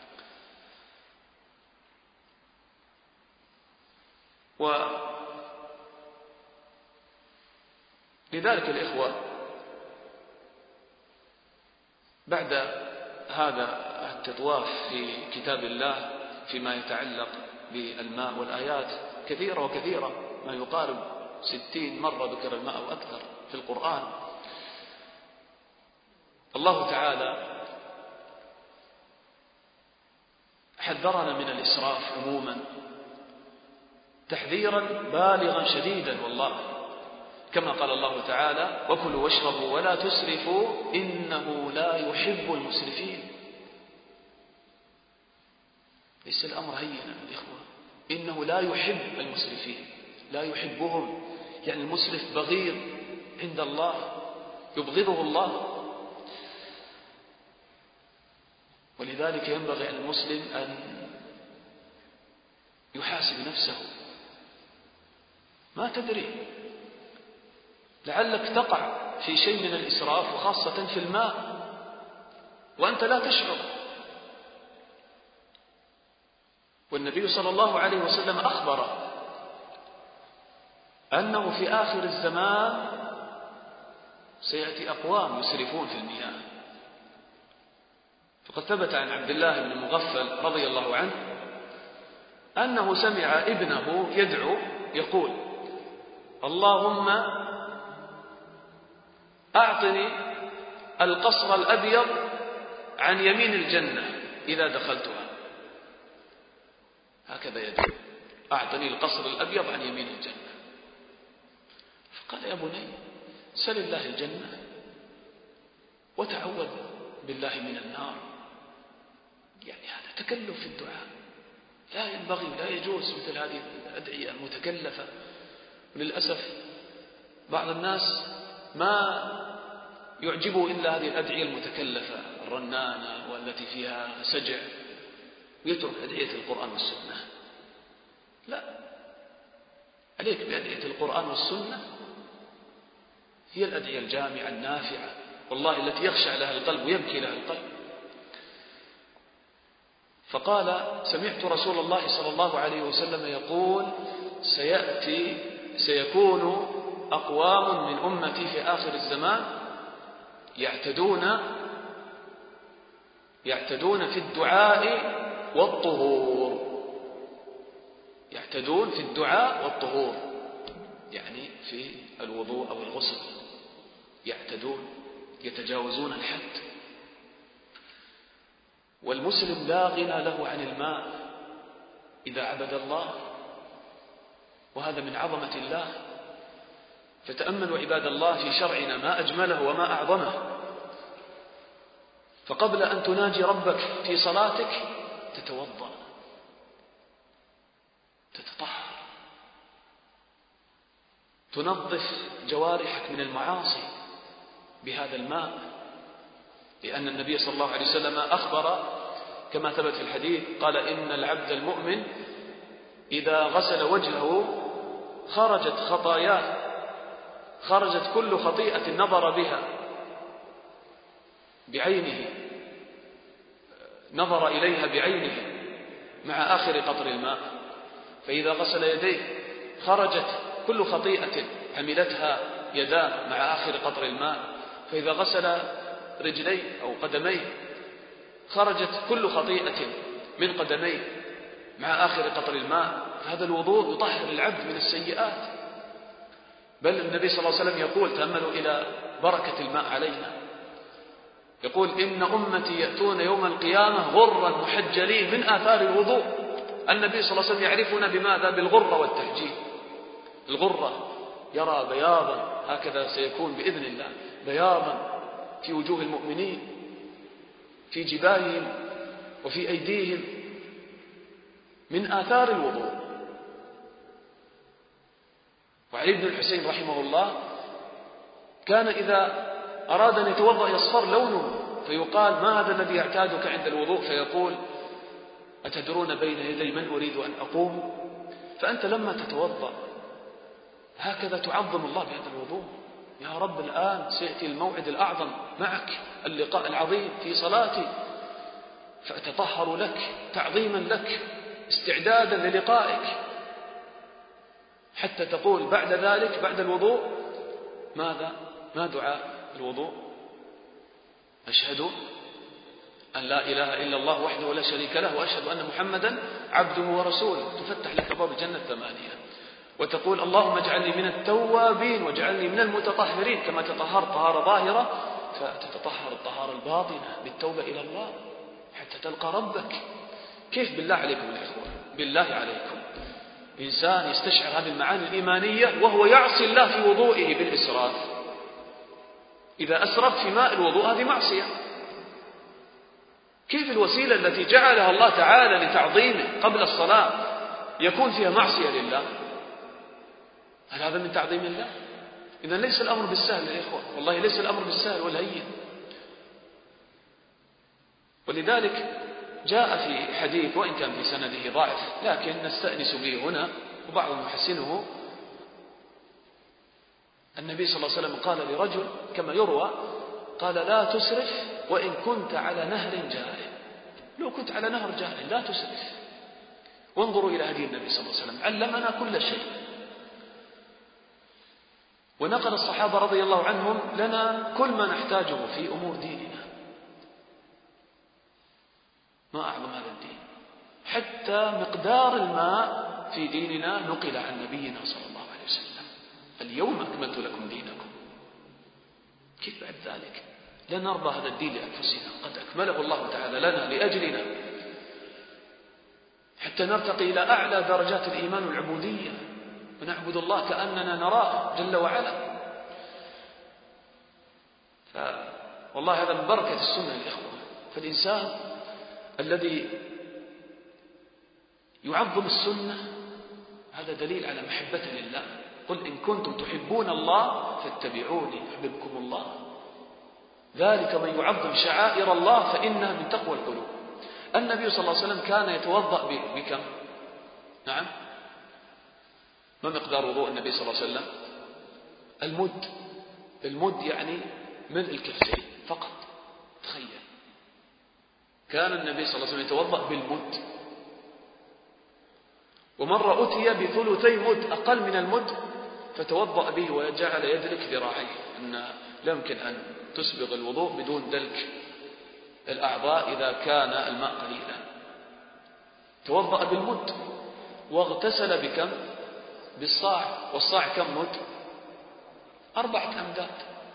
ولذلك الإخوة بعد هذا التطواف في كتاب الله فيما يتعلق بالماء والآيات كثيرة وكثيرة، ما يقارب 60 مرة ذكر الماء أو أكثر في القرآن. الله تعالى حذرنا من الإسراف عموما تحذيرا بالغا شديدا والله، كما قال الله تعالى: وكلوا واشربوا ولا تسرفوا إنه لا يحب المسرفين. ليس الأمر هينا الإخوة، إنه لا يحب المسرفين، لا يحبهم، يعني المسرف بغيض عند الله، يبغضه الله. ولذلك ينبغي على المسلم أن يحاسب نفسه. ما تدري، لعلك تقع في شيء من الإسراف وخاصة في الماء وأنت لا تشعر. والنبي صلى الله عليه وسلم أخبر أنه في آخر الزمان سيأتي أقوام يسرفون في المياه. فقد ثبت عن عبد الله بن مغفل رضي الله عنه أنه سمع ابنه يدعو يقول: اللهم أعطني القصر الأبيض عن يمين الجنة إذا دخلتها. هكذا يدعو: أعطني القصر الأبيض عن يمين الجنة. فقال: يا بني سل الله الجنة وتعوذ بالله من النار. يعني هذا تكلف في الدعاء، لا ينبغي، لا يجوز مثل هذه الأدعية المتكلفة. وللأسف بعض الناس ما يعجبه إلا هذه الأدعية المتكلفة الرنانة والتي فيها سجع، ويترك أدعية القرآن والسنة. لا، عليك بأدعية القرآن والسنة هي الأدعية الجامعة النافعة والله التي يخشع لها القلب ويبكي لها القلب. فقال سمعت رسول الله صلى الله عليه وسلم يقول سيكون أقوام من أمتي في آخر الزمان يعتدون في الدعاء والطهور. يعتدون في الدعاء والطهور يعني في الوضوء أو الغسل، يعتدون يتجاوزون الحد. والمسلم لا غنى له عن الماء إذا عبد الله، وهذا من عظمة الله. فتأملوا عباد الله في شرعنا ما أجمله وما أعظمه. فقبل أن تناجي ربك في صلاتك تتوضأ، تتطهر، تنظف جوارحك من المعاصي بهذا الماء، لأن النبي صلى الله عليه وسلم أخبر كما ثبت في الحديث قال إن العبد المؤمن إذا غسل وجهه خرجت خطاياه، خرجت كل خطيئة نظر بها بعينه، نظر إليها بعينه مع آخر قطر الماء. فإذا غسل يديه خرجت كل خطيئة عملتها يداه مع آخر قطر الماء. فإذا غسل رجليه أو قدميه خرجت كل خطيئة من قدميه مع آخر قطر الماء. فهذا الوضوء يطهر العبد من السيئات. بل النبي صلى الله عليه وسلم يقول تأملوا إلى بركة الماء علينا، يقول إن أمتي يأتون يوم القيامة غرا محجلين من آثار الوضوء. النبي صلى الله عليه وسلم يعرفنا بماذا؟ بالغرة والتحجيل. الغرة يرى بياضا، هكذا سيكون بإذن الله بياضا في وجوه المؤمنين، في جباههم وفي أيديهم من آثار الوضوء. وعلي بن الحسين رحمه الله كان إذا أراد أن يتوضأ يصفر لونه، فيقال ما هذا الذي يعتادك عند الوضوء؟ فيقول أتدرون بين يدي من أريد أن أقوم؟ فأنت لما تتوضأ هكذا تعظم الله بهذا الوضوء. يا رب الآن سيأتي الموعد الأعظم معك، اللقاء العظيم في صلاتي، فأتطهر لك تعظيما لك استعدادا للقائك، حتى تقول بعد ذلك بعد الوضوء ماذا؟ ما دعاء الوضوء؟ أشهد أن لا إله إلا الله وحده لا شريك له وأشهد أن محمدا عبده ورسوله. تفتح لك أبواب الجنة 8. وتقول اللهم اجعلني من التوابين واجعلني من المتطهرين، كما تطهرت طهارة ظاهرة فتتطهر الطهارة الباطنة بالتوبة إلى الله حتى تلقى ربك. كيف بالله عليكم الإخوة؟ بالله عليكم إنسان يستشعر هذه المعاني الإيمانية وهو يعصي الله في وضوئه بالإسراف. إذا أسرف في ماء الوضوء هذه معصية. كيف الوسيلة التي جعلها الله تعالى لتعظيمه قبل الصلاة يكون فيها معصية لله؟ هل هذا من تعظيم الله؟ إذن ليس الأمر بالسهل يا إخوة، والله ليس الأمر بالسهل والهين. ولذلك جاء في حديث وإن كان في سنده ضعف لكن نستأنس به هنا وبعضهم يحسنه. النبي صلى الله عليه وسلم قال لرجل كما يروى قال لا تسرف وإن كنت على نهر جاري. لو كنت على نهر جاري لا تسرف. وانظروا إلى هدي النبي صلى الله عليه وسلم علمنا كل شيء. ونقل الصحابة رضي الله عنهم لنا كل ما نحتاجه في أمور ديننا. ما أعظم هذا الدين، حتى مقدار الماء في ديننا نقل عن نبينا صلى الله عليه وسلم اليوم أكملت لكم دينكم. كيف بعد ذلك؟ لا نرضى هذا الدين لأنفسنا، قد أكمله الله تعالى لنا لأجلنا حتى نرتقي إلى أعلى درجات الإيمان والعبودية ونعبد الله كأننا نراه جل وعلا. والله هذا من بركة السنة الإخوة. فالإنسان الذي يعظم السنة هذا دليل على محبته لله. قل إن كنتم تحبون الله فاتبعوني يحببكم الله. ذلك من يعظم شعائر الله فإنها من تقوى القلوب. النبي صلى الله عليه وسلم كان يتوضأ بكم؟ نعم، ما مقدار وضوء النبي صلى الله عليه وسلم؟ المد. المد يعني ملء الكفين فقط. تخيل، كان النبي صلى الله عليه وسلم يتوضأ بالمد، ومرة أتي بثلثي مد أقل من المد فتوضأ به وجعل يدلك ذراعيه، أن لا يمكن أن تسبغ الوضوء بدون دلك الأعضاء إذا كان الماء قليلا. توضأ بالمد واغتسل بكم؟ بالصاع. والصاع كم مد؟ 4 أمداد.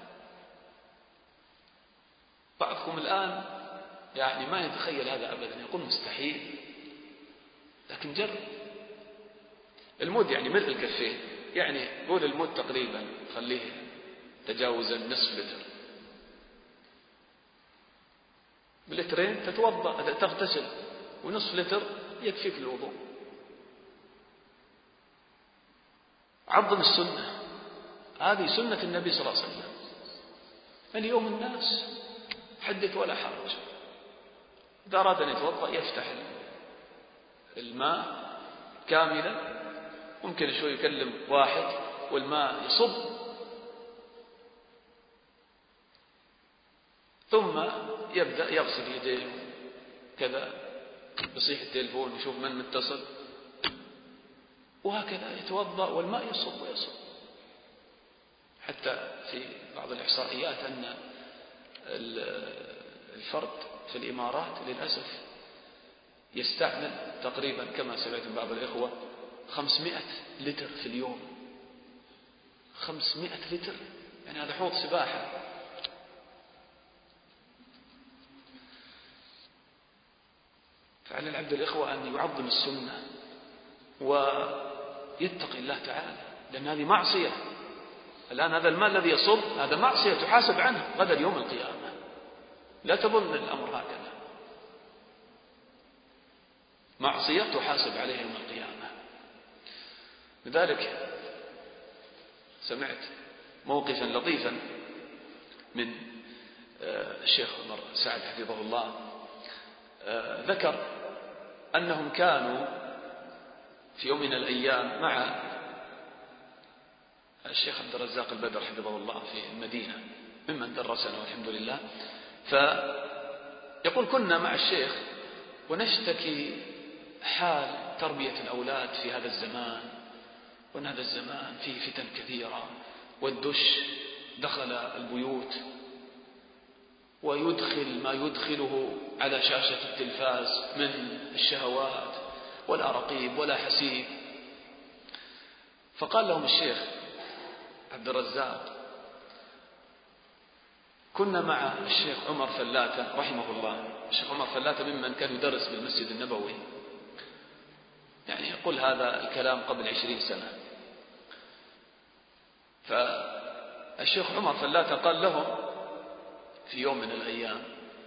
بعضكم الآن يعني ما يتخيل هذا أبدا، يقول مستحيل، لكن جرب. المد يعني ملء الكفين، يعني قول المد تقريبا خليه تجاوز النصف لتر. بلترين تتوضأ تغتسل، ونصف لتر يكفيك الوضوء. عظم السنة، هذه سنة النبي صلى الله عليه وسلم. اليوم الناس حدث ولا حرج، إذا أراد أن يتوضأ يفتح الماء كاملا، ممكن شوي يكلم واحد والماء يصب، ثم يبدأ يغسل يديه كذا، يصيح التليفون يشوف من متصل، وهكذا يتوضأ والماء يصب ويصب. حتى في بعض الإحصائيات أن الفرد في الإمارات للأسف يستعمل تقريبا كما سمعت من بعض الإخوة 500 لتر في اليوم. 500 لتر يعني هذا حوض سباحة. فعلى العبد الإخوة أن يعظم السنة ويتقي الله تعالى، لأن هذه معصية. الآن هذا الماء الذي يصب هذا معصية تحاسب عنه غدا يوم القيامة. لا تظن الأمر هكذا، معصية تحاسب عليها يوم القيامة. لذلك سمعت موقفا لطيفا من الشيخ عمر سعد حفظه الله، ذكر أنهم كانوا في يوم من الأيام مع الشيخ عبد الرزاق البدر حفظه الله في المدينة، ممن درسنا والحمد لله. فيقول كنا مع الشيخ ونشتكي حال تربية الأولاد في هذا الزمان، وأن هذا الزمان فيه فتن كثيرة، والدش دخل البيوت ويدخل ما يدخله على شاشة التلفاز من الشهوات ولا رقيب ولا حسيب. فقال لهم الشيخ عبد الرزاق كنا مع الشيخ عمر فلاتة رحمه الله. الشيخ عمر فلاتة ممن كان يدرس بالمسجد النبوي، يعني يقول هذا الكلام قبل 20 سنة. فالشيخ عمر فلاتة قال لهم في يوم من الأيام،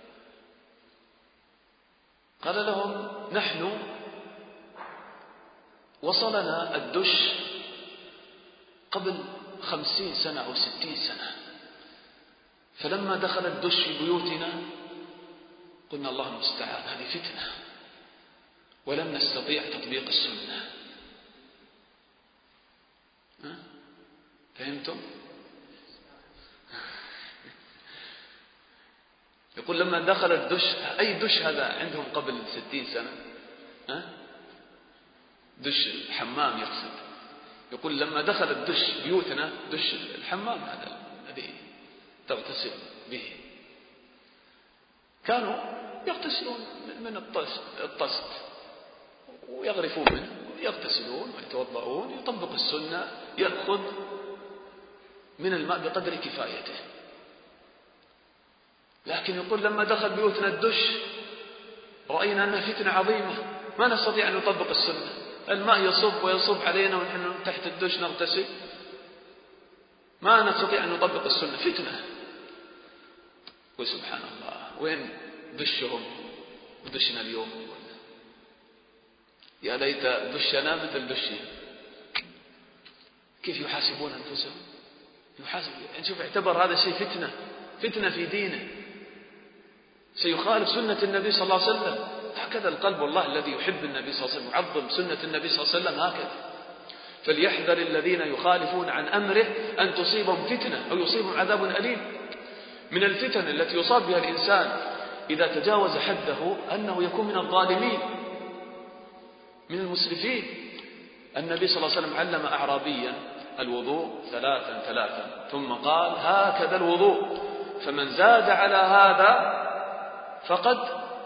قال لهم نحن وصلنا الدش قبل 50 سنة أو 60 سنة، فلما دخل الدش في بيوتنا قلنا الله المستعان هذه فتنة، ولم نستطيع تطبيق السنة. فهمتم؟ يقول لما دخل الدش، أي دش هذا عندهم قبل 60 سنة؟ دش الحمام يقصد. يقول لما دخل الدش بيوتنا، دش الحمام هذا الذي تغتسل به، كانوا يغتسلون من الطست ويغرفون منه ويغتسلون ويتوضؤون، يطبق السنة، يأخذ من الماء بقدر كفايته. لكن يقول لما دخل بيوتنا الدش رأينا أنها فتنة عظيمة، ما نستطيع أن نطبق السنة. الماء يصب ويصب علينا ونحن تحت الدش نغتسل، ما نستطيع أن نطبق السنة، فتنة. وسبحان الله وين دشهم ودشنا اليوم؟ يا ليت دشنا مثل دشهم. كيف يحاسبون أنفسهم؟ يحاسب يعني شوف، اعتبر هذا الشيء فتنة في دينه، سيخالف سنة النبي صلى الله عليه وسلم. هكذا القلب والله الذي يحب النبي صلى الله عليه وسلم، يعظم سنة النبي صلى الله عليه وسلم، هكذا فليحذر الذين يخالفون عن أمره أن تصيبهم فتنة أو يصيبهم عذاب أليم. من الفتن التي يصاب بها الإنسان إذا تجاوز حده أنه يكون من الظالمين من المسرفين. النبي صلى الله عليه وسلم علم أعرابيا الوضوء 3 ثم قال هكذا الوضوء، فمن زاد على هذا فقد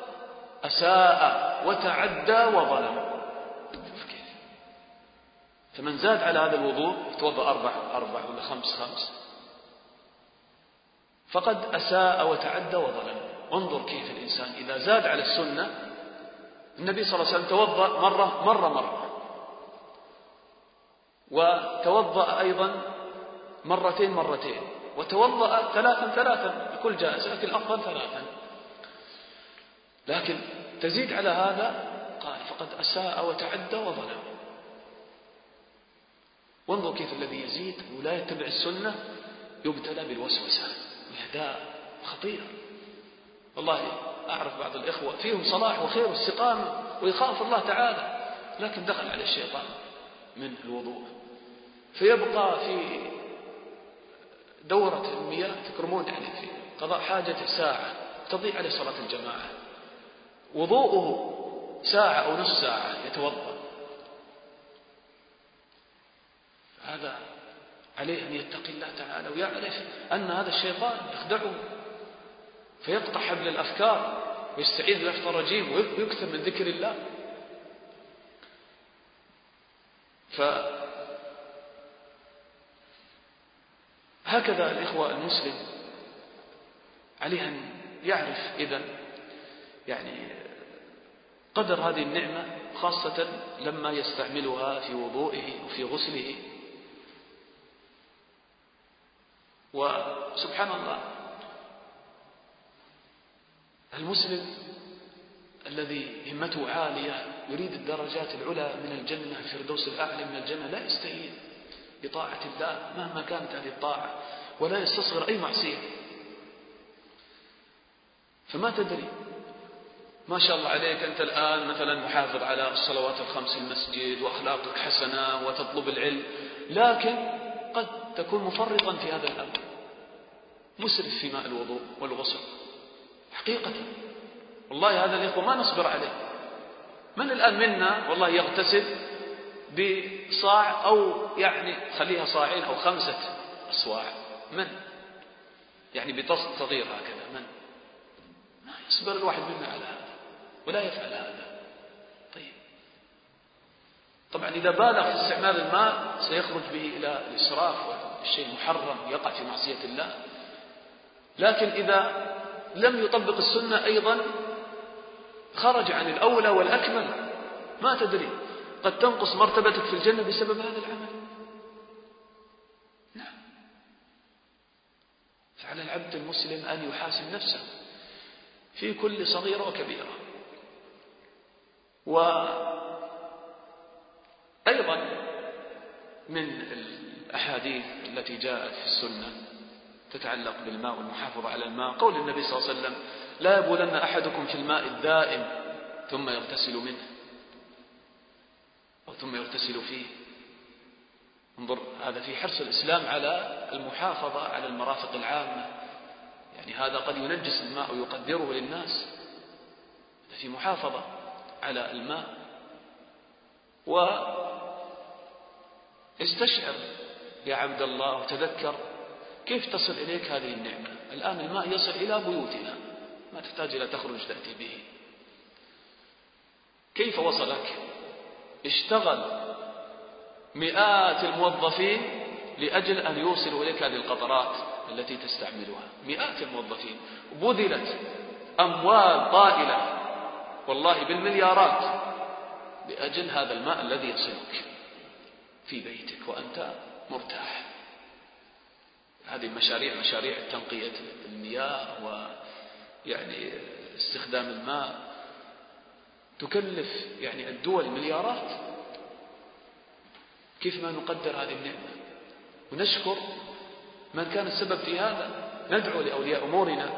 أساء وتعدى وظلم. فمن زاد على هذا الوضوء يتوضأ 4 ولا 5 فقد أساء وتعدى وظلم. انظر كيف الإنسان إذا زاد على السنة. النبي صلى الله عليه وسلم توضأ مرة وتوضأ أيضا مرتين وتوضأ 3 يقول جائز، لكن الأفضل 3. لكن تزيد على هذا قال فقد أساء وتعدى وظلم. وانظر كيف الذي يزيد ولا يتبع السنة يبتلى بالوسوسة، وهذا خطير. والله أعرف بعض الإخوة فيهم صلاح وخير واستقامة ويخاف الله تعالى، لكن دخل عليه الشيطان من الوضوء فيبقى في دورة المياه تكرمون يعني في قضاء حاجة ساعة تضيع عليه صلاة الجماعة، وضوءه ساعة أو نصف ساعة يتوضأ. هذا عليه أن يتقي الله تعالى ويعرف أن هذا الشيطان يخدعه فيقطع حبل الأفكار ويستعيذ بالله الرجيم ويكثر من ذكر الله. فهكذا الإخوة المسلم عليه أن يعرف إذن يعني قدر هذه النعمة، خاصة لما يستعملها في وضوئه وفي غسله. وسبحان الله المسلم الذي همته عالية يريد الدرجات العلى من الجنة، الفردوس الأعلى من الجنة، لا يستهين بطاعة الله مهما كانت هذه الطاعة، ولا يستصغر أي معصية. فما تدري ما شاء الله عليك أنت الآن مثلا محافظ على الصلوات ال5 في المسجد وأخلاقك حسنة وتطلب العلم، لكن قد تكون مفرطا في هذا الأمر، مسرف في ماء الوضوء والغسل حقيقة. والله هذا الإخوة ما نصبر عليه. من الآن منا والله يغتسل بصاع أو يعني خليها صاعين أو 5 أصواع؟ من يعني بطست صغير هكذا؟ من ما يصبر الواحد منا على هذا ولا يفعل هذا؟ طيب طبعا إذا بالغ في استعمال الماء سيخرج به إلى الإسراف والشيء محرم يقع في معصية الله. لكن إذا لم يطبق السنة أيضا خرج عن الأولى والأكمل. ما تدري قد تنقص مرتبتك في الجنة بسبب هذا العمل. نعم. فعلى العبد المسلم أن يحاسب نفسه في كل صغيرة وكبيرة. وأيضا من الأحاديث التي جاءت في السنة تتعلق بالماء والمحافظة على الماء قول النبي صلى الله عليه وسلم لا يبولن أحدكم في الماء الدائم ثم يغتسل منه أو ثم يغتسل فيه. انظر هذا في حرص الإسلام على المحافظة على المرافق العامة. يعني هذا قد ينجس الماء ويقدره للناس، في محافظة على الماء. واستشعر يا عبد الله وتذكر كيف تصل إليك هذه النعمة. الآن الماء يصل إلى بيوتنا، ما تحتاج إلى تخرج تأتي به. كيف وصلك؟ اشتغل مئات الموظفين لأجل أن يوصلوا إليك هذه القطرات التي تستعملها. مئات الموظفين، بذلت أموال طائلة والله بالمليارات لأجل هذا الماء الذي يصلك في بيتك وأنت مرتاح. هذه المشاريع مشاريع تنقية المياه ويعني استخدام الماء تكلف يعني الدول مليارات. كيف ما نقدر هذه النعمة ونشكر من كان السبب في هذا. ندعو لأولياء أمورنا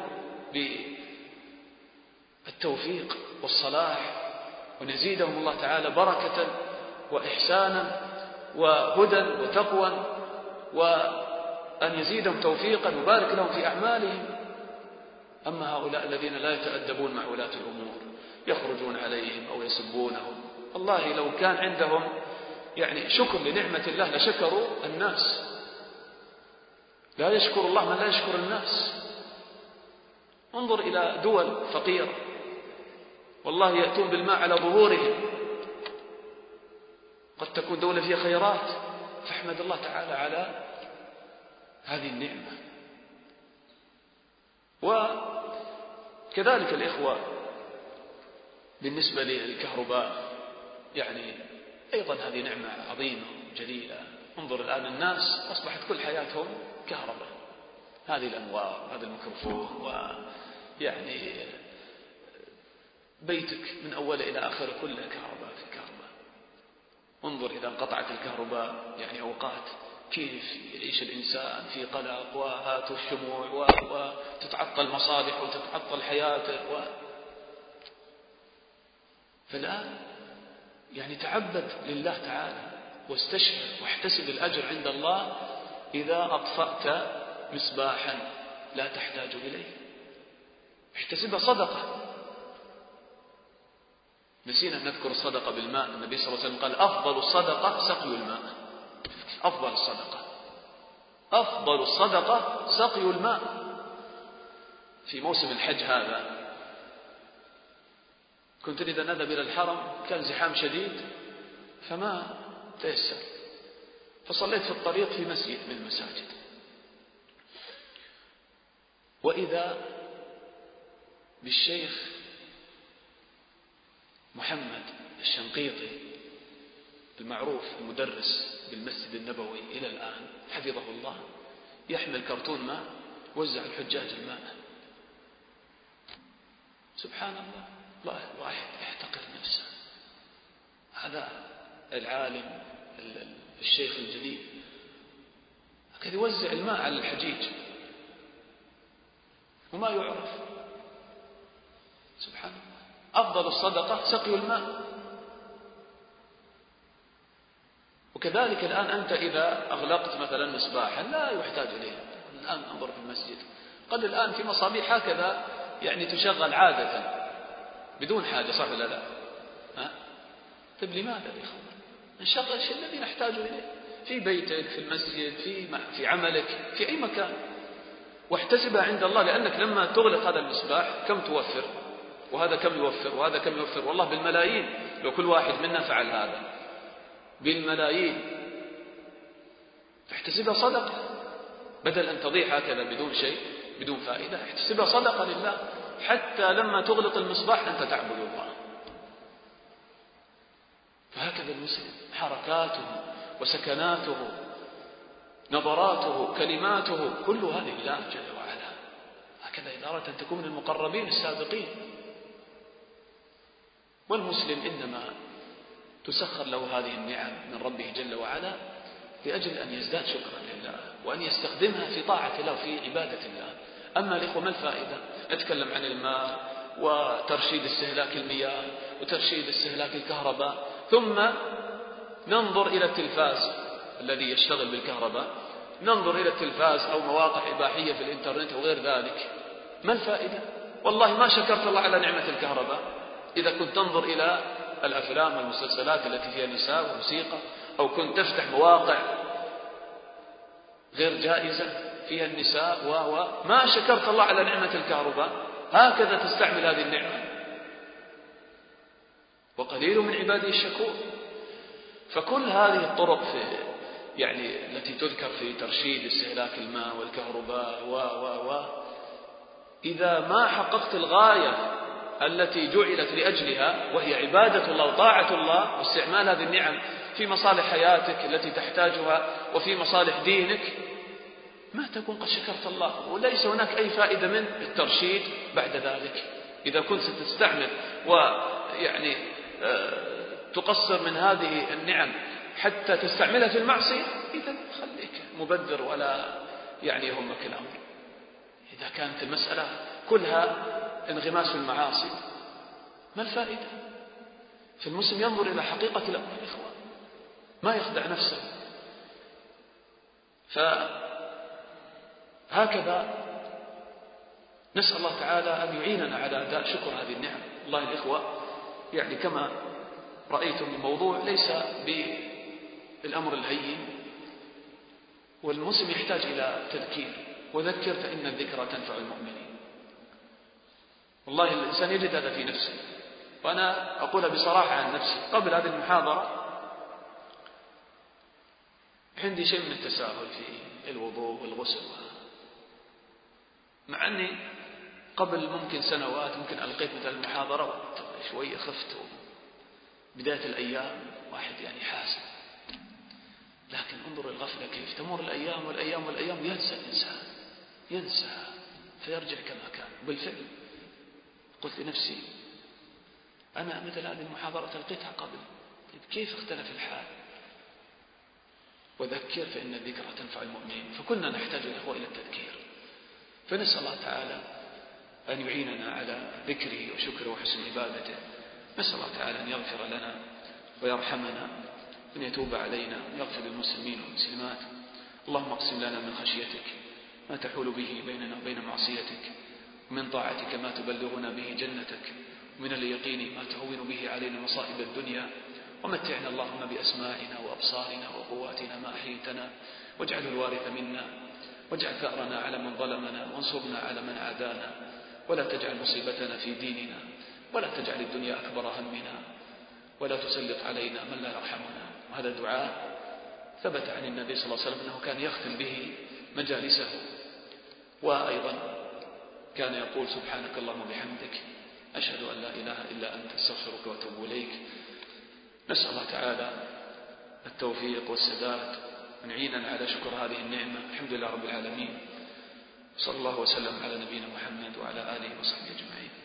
بالتوفيق والصلاح ونزيدهم الله تعالى بركة وإحسانا وهدى وتقوى، وأن يزيدهم توفيقا ويبارك لهم في أعمالهم. أما هؤلاء الذين لا يتأدبون مع ولاة الأمور، يخرجون عليهم أو يسبونهم، والله لو كان عندهم يعني شكر لنعمة الله لشكروا الناس. لا يشكر الله من لا يشكر الناس. انظر إلى دول فقيرة والله يأتون بالماء على ظهورهم، قد تكون دولة فيها خيرات، فاحمد الله تعالى على هذه النعمة. وكذلك الإخوة بالنسبة للكهرباء، يعني أيضا هذه نعمة عظيمة جليلة. انظر الآن الناس أصبحت كل حياتهم كهرباء، هذه الأنوار، هذا الميكروفون، ويعني بيتك من أوله إلى آخره كله كهرباء في كهرباء. انظر إذا انقطعت الكهرباء يعني أوقات كيف يعيش الإنسان في قلق، وهات الشموع، وتتعطل مصالح وتتعطل حياته فالآن يعني تعبد لله تعالى واستشهد واحتسب الأجر عند الله إذا أطفأت مصباحا لا تحتاج إليه، احتسبها صدقة. نسينا أن نذكر الصدقة بالماء. النبي صلى الله عليه وسلم قال أفضل الصدقة سقي الماء. أفضل الصدقة، أفضل الصدقة سقي الماء. في موسم الحج هذا كنت إذا نذهب إلى الحرم كان زحام شديد فما تيسر، فصليت في الطريق في مسجد من المساجد، وإذا بالشيخ محمد الشنقيطي المعروف المدرس بالمسجد النبوي إلى الآن حفظه الله، يحمل كرتون ماء وزع الحجاج الماء. سبحان الله، واحد يحتقر نفسه. هذا العالم الشيخ الجليل هكذا يوزع الماء على الحجيج وما يعرف. سبحان الله. أفضل الصدقة سقي الماء. وكذلك الآن أنت إذا أغلقت مثلا مصباحا لا يحتاج إليه، الآن انظر في المسجد قد الآن في مصابيح هكذا يعني تشغل عادة بدون حاجة، صح ولا لا؟ طيب لماذا يا إخوان نشغل الشيء الذي نحتاج إليه في بيتك، في المسجد، في عملك، في أي مكان، واحتسبها عند الله. لأنك لما تغلق هذا المصباح كم توفر، وهذا كم يوفر، وهذا كم يوفر، والله بالملايين. لو كل واحد منا فعل هذا بالملايين، احتسبها صدقة بدل أن تضيع هكذا بدون شيء بدون فائدة. احتسبها صدقة لله، حتى لما تغلق المصباح أنت تعبد الله. فهكذا المسلم حركاته وسكناته نظراته كلماته كل هذه لله جل وعلا. هكذا إذا أردت أن تكون من المقربين السابقين. والمسلم إنما تسخر له هذه النعم من ربه جل وعلا لأجل أن يزداد شكرا لله وأن يستخدمها في طاعة الله وفي عبادة الله. أما الإخوة ما الفائدة؟ نتكلم عن الماء وترشيد استهلاك المياه وترشيد استهلاك الكهرباء، ثم ننظر إلى التلفاز الذي يشتغل بالكهرباء، ننظر إلى التلفاز أو مواقع إباحية في الإنترنت وغير ذلك. ما الفائدة؟ والله ما شكرت الله على نعمة الكهرباء. إذا كنت تنظر إلى الأفلام والمسلسلات التي فيها نساء وموسيقى، أو كنت تفتح مواقع غير جائزة فيها النساء ما شكرت الله على نعمة الكهرباء. هكذا تستعمل هذه النعمة، وقليل من عبادي الشكور. فكل هذه الطرق يعني التي تذكر في ترشيد استهلاك الماء والكهرباء إذا ما حققت الغاية التي جعلت لأجلها وهي عبادة الله وطاعة الله واستعمال هذه النعم في مصالح حياتك التي تحتاجها وفي مصالح دينك، ما تكون قد شكرت الله، وليس هناك أي فائدة من الترشيد بعد ذلك. إذا كنت ستستعمل ويعني تقصر من هذه النعم حتى تستعملها في المعصية، إذا خليك مبذر ولا يعني يهمك الأمر. إذا كانت المسألة كلها انغماس في المعاصي ما الفائدة؟ فالمسلم ينظر إلى حقيقة الأمر يا إخوان. ما يخدع نفسه. فهكذا نسأل الله تعالى أن يعيننا على أداء شكر هذه النعم. والله الإخوة يعني كما رأيتم الموضوع ليس بالأمر الهين، والمسلم يحتاج إلى تذكير، وذكر فإن الذكرى تنفع المؤمنين. والله الإنسان يجد هذا في نفسه، وأنا أقول بصراحة عن نفسي قبل هذه المحاضرة عندي شيء من التساهل في الوضوء والغسل، مع أني قبل ممكن سنوات ممكن ألقيت مثل المحاضرة شوي خفت، بداية الأيام واحد يعني حاسب، لكن انظر الغفلة كيف تمر الأيام والأيام والأيام، ينسى الإنسان، ينسى فيرجع كما كان. بالفعل قلت لنفسي أنا مثل هذه المحاضرة ألقيتها قبل، كيف اختلف الحال؟ وذكر فإن الذكرى تنفع المؤمنين. فكنا نحتاج الأخوة إلى التذكير، فنسأل الله تعالى أن يعيننا على ذكره وشكره وحسن عبادته. نسأل الله تعالى أن يغفر لنا ويرحمنا، أن يتوب علينا ويغفر للمسلمين والمسلمات. اللهم اقسم لنا من خشيتك ما تحول به بيننا وبين معصيتك، ومن طاعتك ما تبلغنا به جنتك، ومن اليقين ما تهون به علينا مصائب الدنيا. ومتعنا اللهم بأسماعنا وأبصارنا وقواتنا ما أحييتنا، واجعل الوارث منا، واجعل ثأرنا على من ظلمنا، وانصرنا على من عادانا، ولا تجعل مصيبتنا في ديننا، ولا تجعل الدنيا أكبر همنا، ولا تسلط علينا من لا يرحمنا. وهذا دعاء ثبت عن النبي صلى الله عليه وسلم أنه كان يختم به مجالسه، وأيضا كان يقول سبحانك اللهم وبحمدك أشهد أن لا إله إلا أنت أستغفرك وأتوب إليك. نسأل الله تعالى التوفيق والسداد، أن يعيننا على شكر هذه النعمة. الحمد لله رب العالمين، صلى الله وسلم على نبينا محمد وعلى آله وصحبه أجمعين.